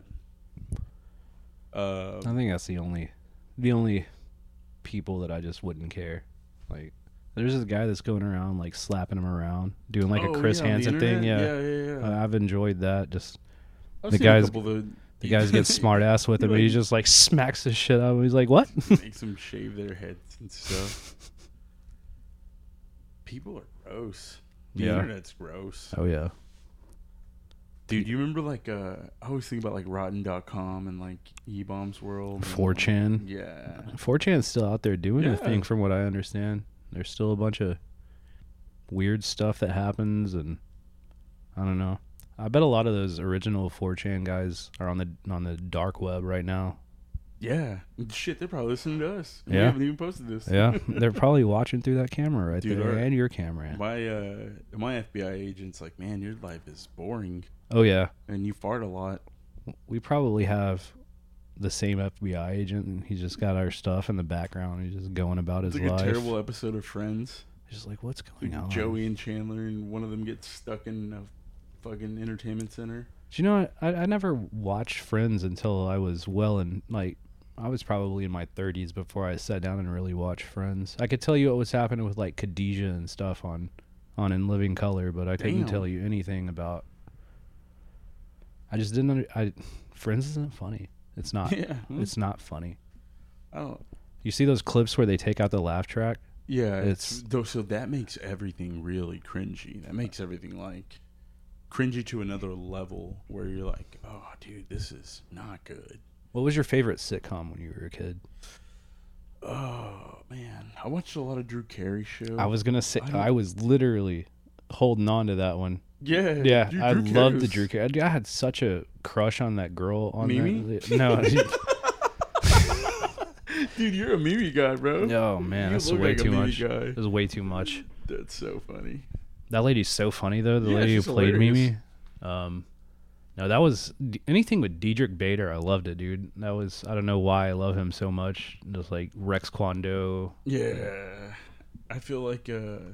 I think that's the only people that I just wouldn't care. Like, there's this guy that's going around like slapping him around, doing like a Chris Hansen thing. Yeah. I've enjoyed that. Just the guys get smart ass with him, and he just like smacks the shit out of him. He's like, "What?" Makes them shave their heads and stuff. People are gross. The internet's gross. Oh yeah. Dude, you remember like I always think about like Rotten.com and like E-Bombs World. 4chan. Yeah. 4chan's still out there doing a thing from what I understand. There's still a bunch of weird stuff that happens, and I don't know. I bet a lot of those original 4chan guys are on the dark web right now. Yeah. Shit, they're probably listening to us. Yeah. We haven't even posted this. Yeah. They're probably watching through that camera right there and your camera. My FBI agent's like, "Man, your life is boring." Oh, yeah. And you fart a lot. We probably have the same FBI agent, and he's just got our stuff in the background. He's just going about his It's like life. a terrible episode of Friends. He's just like, what's going on? Joey and Chandler, and one of them gets stuck in a fucking entertainment center. Do you know, I never watched Friends until I was I was probably in my 30s before I sat down and really watched Friends. I could tell you what was happening with like Khadijah and stuff on In Living Color, but I couldn't tell you anything about. I just didn't. Friends isn't funny. It's not. Yeah. It's not funny. I don't. You see those clips where they take out the laugh track? Yeah, so that makes everything really cringy. That makes everything like cringy to another level where you're like, oh, dude, this is not good. What was your favorite sitcom when you were a kid? Oh man, I watched a lot of Drew Carey shows. I was gonna say I was literally holding on to that one. Yeah, yeah, dude, I loved the Drew Carey. I had such a crush on that girl. On Mimi? No, dude, you're a Mimi guy, bro. Oh man, that's way too much. It was way too much. That's so funny. That lady's so funny though. The lady who played Mimi. No, that was anything with Diedrich Bader. I loved it, dude. That was, I don't know why I love him so much. Just like Rex Kwon Do. Yeah, I feel like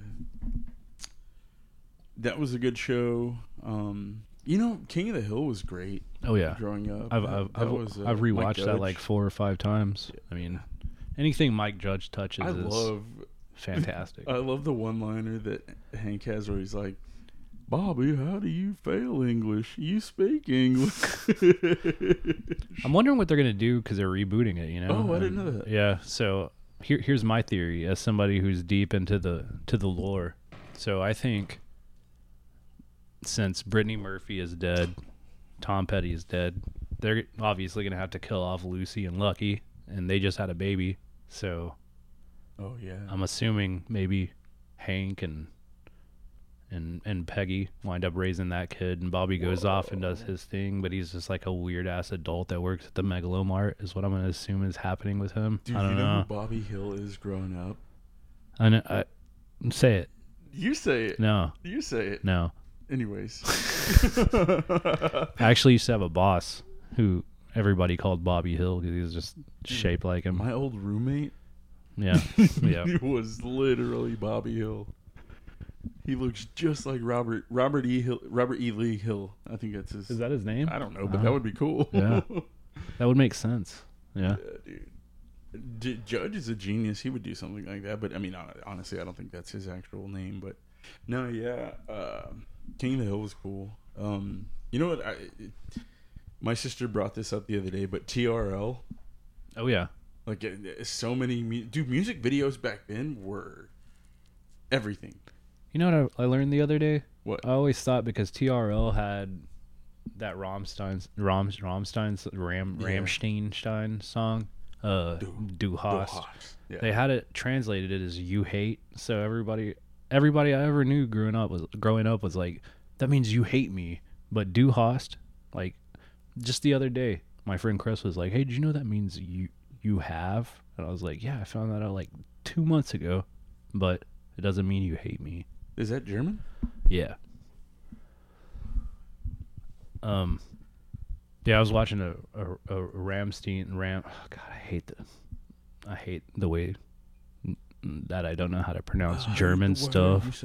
that was a good show. King of the Hill was great. Oh yeah, growing up, I've rewatched that like 4 or 5 times. I mean, anything Mike Judge touches is fantastic. I love the one-liner that Hank has where he's like, Bobby, how do you fail English? You speak English. I'm wondering what they're going to do because they're rebooting it, you know? Oh, I didn't know that. Yeah, so here's my theory as somebody who's deep into the lore. So I think since Brittany Murphy is dead, Tom Petty is dead, they're obviously going to have to kill off Lucy and Lucky, and they just had a baby. So oh yeah, I'm assuming maybe Hank and Peggy wind up raising that kid, and Bobby goes off and does his thing, but he's just like a weird ass adult that works at the Megalomart is what I'm going to assume is happening with him. Dude, I don't know who Bobby Hill is growing up? I know. Say it. You say it. No. You say it. No. Anyways. I actually used to have a boss who everybody called Bobby Hill because he was just shaped like him. My old roommate. Yeah. Yeah. He was literally Bobby Hill. He looks just like Robert E. Lee Hill. I think that's his. Is that his name? I don't know, but that would be cool. Yeah, that would make sense. Yeah, dude. Judge is a genius. He would do something like that. But I mean, honestly, I don't think that's his actual name. But no, yeah, King of the Hill was cool. You know what? My sister brought this up the other day, but TRL. Oh yeah, like so many music videos back then were everything. You know what I learned the other day? What? I always thought because TRL had that Rammstein song, Du Hast. Yeah. They had it translated as "You Hate." So everybody I ever knew growing up was like, that means you hate me. But Du Hast, like, just the other day, my friend Chris was like, hey, did you know that means you have? And I was like, yeah, I found that out like 2 months ago, but it doesn't mean you hate me. Is that German? Yeah. Yeah, I was watching a Rammstein. Oh God, I hate the way that I don't know how to pronounce German stuff.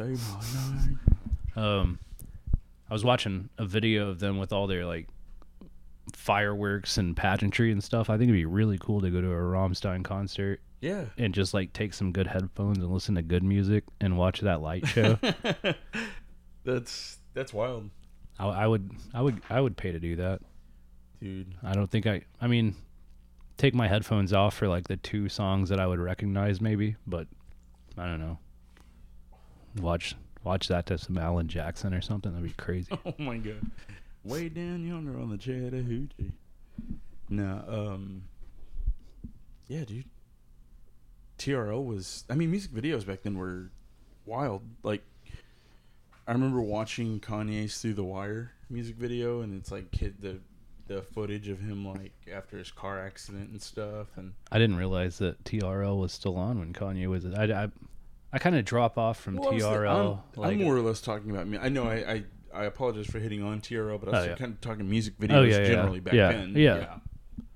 I was watching a video of them with all their like fireworks and pageantry and stuff. I think it'd be really cool to go to a Rammstein concert. Yeah. And just like take some good headphones and listen to good music and watch that light show. That's wild. I would pay to do that. Dude. I don't think I mean, take my headphones off for like the 2 songs that I would recognize maybe, but I don't know. Watch that to some Alan Jackson or something. That'd be crazy. Oh my God. Way down yonder on the Chattahoochee. No, yeah, dude. TRL was, I mean, music videos back then were wild. Like, I remember watching Kanye's Through the Wire music video, and it's like the footage of him like after his car accident and stuff. And I didn't realize that TRL was still on when Kanye was. I kind of drop off from TRL. I'm more or less talking about me. I know I apologize for hitting on TRL, but I was kind of talking music videos generally back then. Yeah.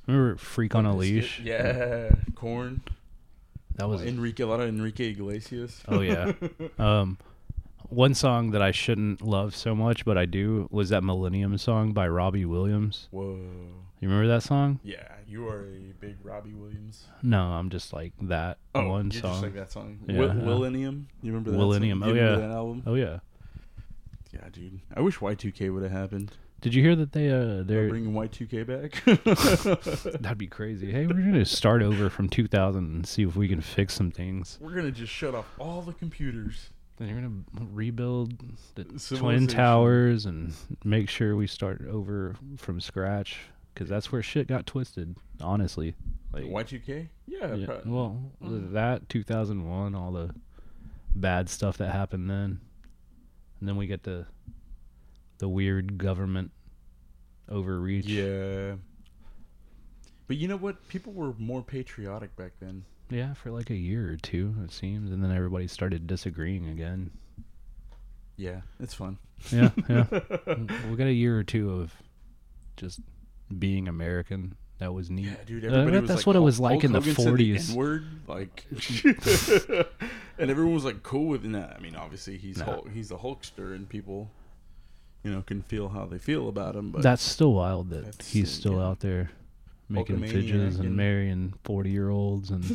Remember Freak on a Leash? Yeah, Korn. That was a lot of Enrique Iglesias. Oh yeah. One song that I shouldn't love so much, but I do, was that Millennium song by Robbie Williams. Whoa. You remember that song? Yeah, you are a big Robbie Williams. No, I'm just like that one you're song. Just like that song. Yeah, Millennium. You remember that Millennium. song? Oh You yeah. remember that album? Oh yeah. Yeah, dude. I wish Y2K would have happened. Did you hear that they're bringing Y2K back? That'd be crazy. Hey, we're gonna start over from 2000 and see if we can fix some things. We're gonna just shut off all the computers. Then you're gonna rebuild the Twin Civilization. Towers and make sure we start over from scratch, because that's where shit got twisted. Honestly, like Y2K. Yeah. Well, that 2001, all the bad stuff that happened then, and then we get the weird government overreach. Yeah. But you know what? People were more patriotic back then. Yeah, for like a year or two, it seems, and then everybody started disagreeing again. Yeah, it's fun. Yeah, yeah. We got a year or two of just being American. That was neat. Yeah, dude. Everybody was that's like, what it was like Hulk in the Hogan said 40s. The N-word, like, and everyone was like cool with that. I mean, obviously he's he's a Hulkster, and people, can feel how they feel about him. But that's still wild that he's still out there making fidgets and marrying 40-year-olds and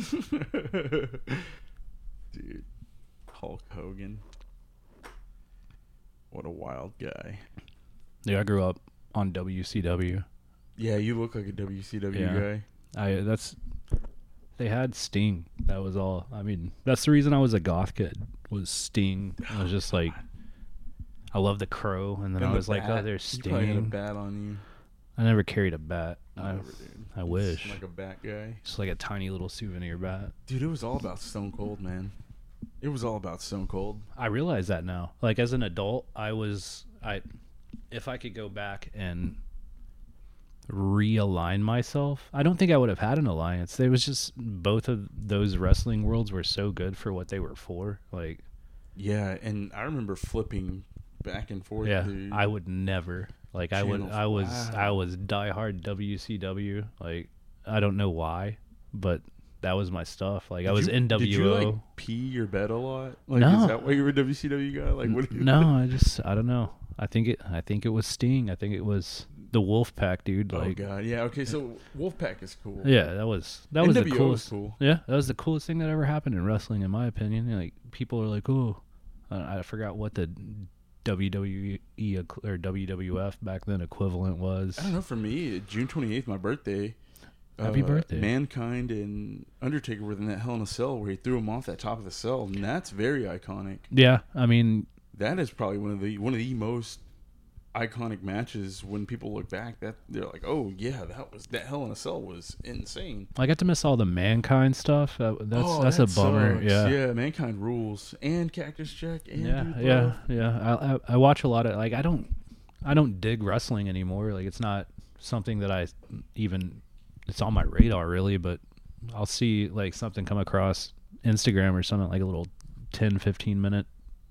dude, Hulk Hogan, what a wild guy. Yeah, I grew up on WCW. Yeah, you look like a WCW guy. They had Sting. That was all. I mean, that's the reason I was a goth kid, was Sting. I was just like, I love the Crow, and then I was like, oh, there's Sting. You probably had a bat on you. I never carried a bat. I wish. Like a bat guy. Just like a tiny little souvenir bat. Dude, it was all about Stone Cold, man. It was all about Stone Cold. I realize that now. Like, as an adult, if I could go back and realign myself, I don't think I would have had an alliance. There was just, both of those wrestling worlds were so good for what they were for. Like, yeah, and I remember flipping back and forth. Yeah, I would never. Like, I was diehard WCW. Like, I don't know why, but that was my stuff. Like, I was NWO. Did you like pee your bed a lot? Like, no. Is that why you were a WCW guy? Like, what? No, I don't know. I think it was Sting. I think it was the Wolfpack, dude. Like, oh god, yeah. Okay, so Wolfpack is cool. Yeah, that was the NWO coolest. Cool. Yeah, that was the coolest thing that ever happened in wrestling, in my opinion. Like, people are like, oh, I forgot what the WWE or WWF back then equivalent was. I don't know. For me, June 28th, my birthday. Happy birthday! Mankind and Undertaker were in that Hell in a Cell where he threw him off that top of the cell, and that's very iconic. Yeah, I mean, that is probably one of the most iconic matches. When people look back, that they're like, oh yeah, that Hell in a Cell was insane. I got to miss all the Mankind stuff. That's a bummer. Sucks. Yeah, Mankind rules, and Cactus Jack. And yeah. I watch a lot of, like, I don't dig wrestling anymore. Like, it's not something that I even, it's on my radar really, but I'll see like something come across Instagram or something, like a little 10-15 minute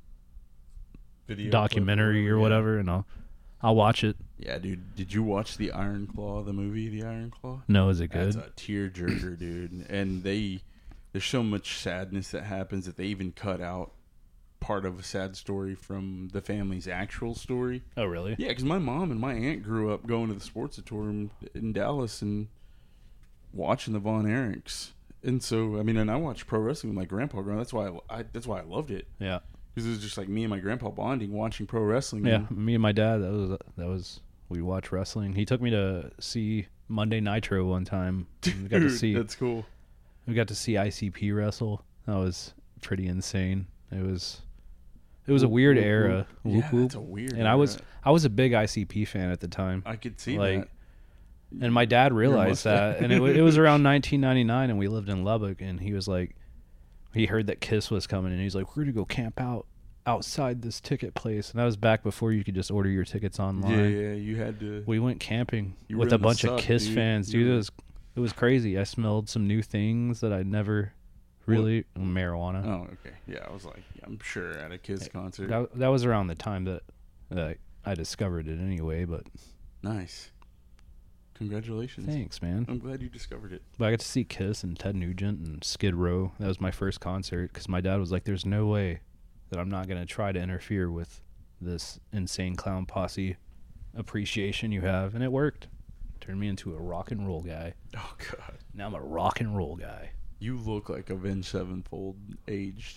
video documentary or whatever, and I'll watch it. Yeah, dude. Did you watch the Iron Claw, the movie, The Iron Claw? No, is it good? That's a tearjerker, dude. And there's so much sadness that happens that they even cut out part of a sad story from the family's actual story. Oh, really? Yeah, because my mom and my aunt grew up going to the Sportsatorium in Dallas and watching the Von Erichs. And so, I mean, and I watched pro wrestling with my grandpa growing up. That's why I loved it. Yeah. Because it was just like me and my grandpa bonding, watching pro wrestling. Yeah, me and my dad, that was we watched wrestling. He took me to see Monday Nitro one time. Dude, that's cool. We got to see ICP wrestle. That was pretty insane. It was a weird era. Yeah, that's a weird and era. I was a big ICP fan at the time. I could see that. And my dad realized that. And it was around 1999, and we lived in Lubbock, and he was like, he heard that Kiss was coming, and he's like, we're going to go camp outside this ticket place. And that was back before you could just order your tickets online. Yeah, you had to. We went camping with a bunch of Kiss fans. Dude, it was crazy. I smelled some new things that I'd never really... Marijuana. Oh, okay. Yeah, I was like, I'm sure at a Kiss concert. That was around the time that I discovered it anyway, but... Nice. Congratulations. Thanks, man. I'm glad you discovered it. But I got to see Kiss and Ted Nugent and Skid Row. That was my first concert because my dad was like, there's no way that I'm not going to try to interfere with this Insane Clown Posse appreciation you have. And it worked. Turned me into a rock and roll guy. Oh, God. Now I'm a rock and roll guy. You look like Avenged Sevenfold aged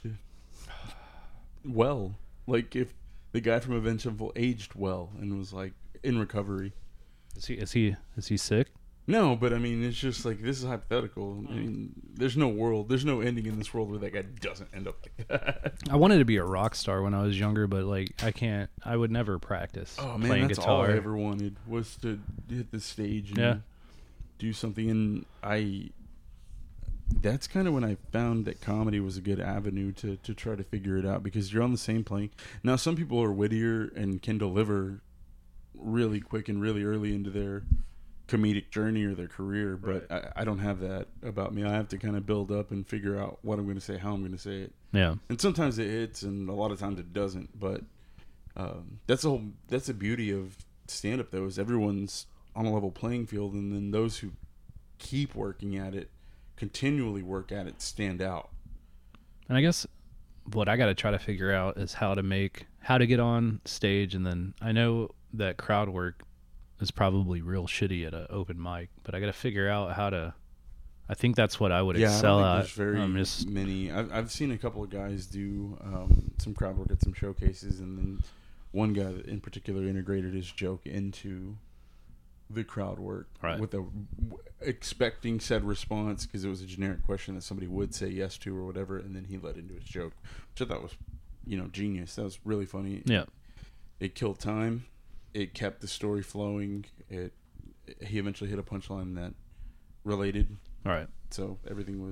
well. Like if the guy from Avenged Sevenfold aged well and was like in recovery. Is he sick? No, but I mean, it's just like, this is hypothetical. I mean, there's no ending in this world where that guy doesn't end up like that. I wanted to be a rock star when I was younger, but like I would never practice playing that's guitar. all I ever wanted was to hit the stage and do something. And that's kind of when I found that comedy was a good avenue to try to figure it out, because you're on the same plane. Now, some people are wittier and can deliver really quick and really early into their comedic journey or their career, but right. I don't have that about me. I have to kind of build up and figure out what I'm going to say, how I'm going to say it. Yeah. And sometimes it hits, and a lot of times it doesn't. But that's the beauty of stand-up, though, is everyone's on a level playing field, and then those who keep working at it, continually work at it, stand out. And I guess what I got to try to figure out is how to get on stage, and then I know that crowd work is probably real shitty at an open mic, but I got to figure out how to. I think that's what I would excel at. There's very many. I've seen a couple of guys do some crowd work at some showcases, and then one guy in particular integrated his joke into the crowd work, right, with expecting said response, because it was a generic question that somebody would say yes to or whatever, and then he led into his joke, which I thought was, genius. That was really funny. Yeah, it killed time. It kept the story flowing. He eventually hit a punchline that related. All right. So everything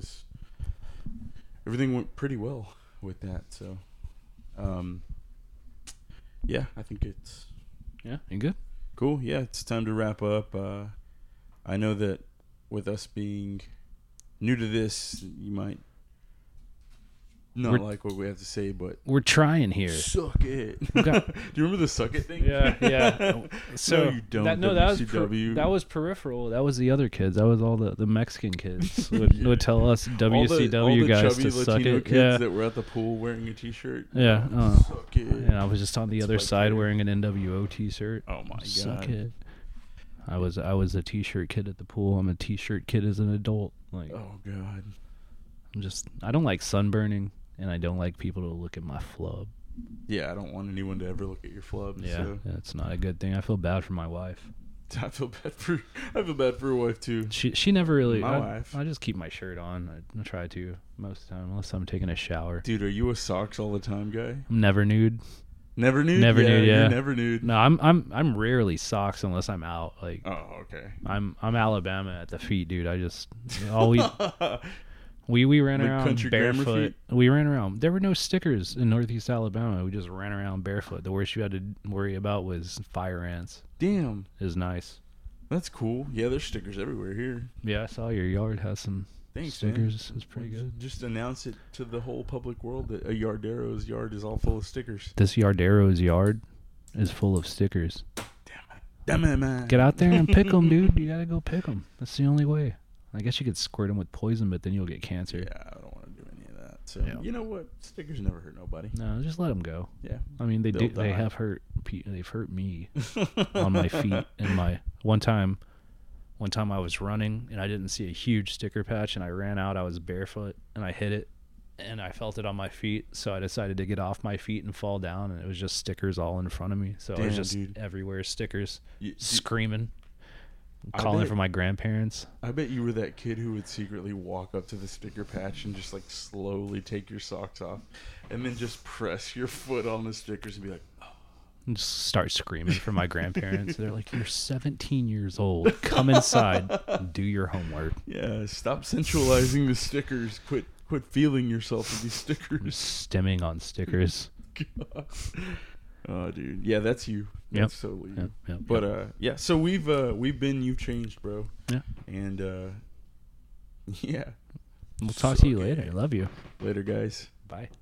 went pretty well with that. So, yeah, I think it's. Yeah, you good? Cool. Yeah, it's time to wrap up. I know that with us being new to this, you might not like what we have to say, but we're trying here. Suck it. Do you remember the suck it thing? Yeah. So no, you don't. That was peripheral. That was the other kids. That was all the Mexican kids would tell us WCW all the guys chubby to Latino suck it. Kids that were at the pool wearing a t-shirt. Yeah. Suck it. And I was just on the other side wearing an NWO t-shirt. Oh my god. Suck it. I was a t-shirt kid at the pool. I'm a t-shirt kid as an adult. Like, oh god. I don't like sunburning, and I don't like people to look at my flub. Yeah, I don't want anyone to ever look at your flub. Yeah, so. It's not a good thing. I feel bad for my wife. I feel bad for her wife too. She never really. My wife. I just keep my shirt on. I try to most of the time, unless I'm taking a shower. Dude, are you a socks all the time guy? I'm never nude. Never nude. Never nude. Yeah. You're never nude. No, I'm rarely socks unless I'm out. Like. Oh, okay. I'm Alabama at the feet, dude. I just always. We ran around barefoot. We ran around. There were no stickers in Northeast Alabama. We just ran around barefoot. The worst you had to worry about was fire ants. Damn. It was nice. That's cool. Yeah, there's stickers everywhere here. Yeah, I saw your yard has some stickers. Man. It's pretty good. Just announce it to the whole public world that a Yardero's yard is all full of stickers. This Yardero's yard is full of stickers. Damn it, man. Get out there and pick them, dude. You gotta go pick them. That's the only way. I guess you could squirt them with poison, but then you'll get cancer. Yeah, I don't want to do any of that. So You know what? Stickers never hurt nobody. No, just let them go. Yeah. I mean, they have hurt. They've hurt me on my feet. And one time I was running and I didn't see a huge sticker patch, and I ran out. I was barefoot and I hit it, and I felt it on my feet. So I decided to get off my feet and fall down, and it was just stickers all in front of me. So I was just everywhere, stickers, screaming. Calling for my grandparents. I bet you were that kid who would secretly walk up to the sticker patch and just like slowly take your socks off and then just press your foot on the stickers and be like, oh. And just start screaming for my grandparents. They're like, you're 17 years old. Come inside. Do your homework. Yeah, stop sensualizing the stickers. Quit feeling yourself with these stickers. Just stimming on stickers. God. Oh, dude. Yeah, that's you. That's totally you. Yep. But, so we've been You've Changed, bro. Yeah. And, yeah. We'll talk to you later. Love you. Later, guys. Bye.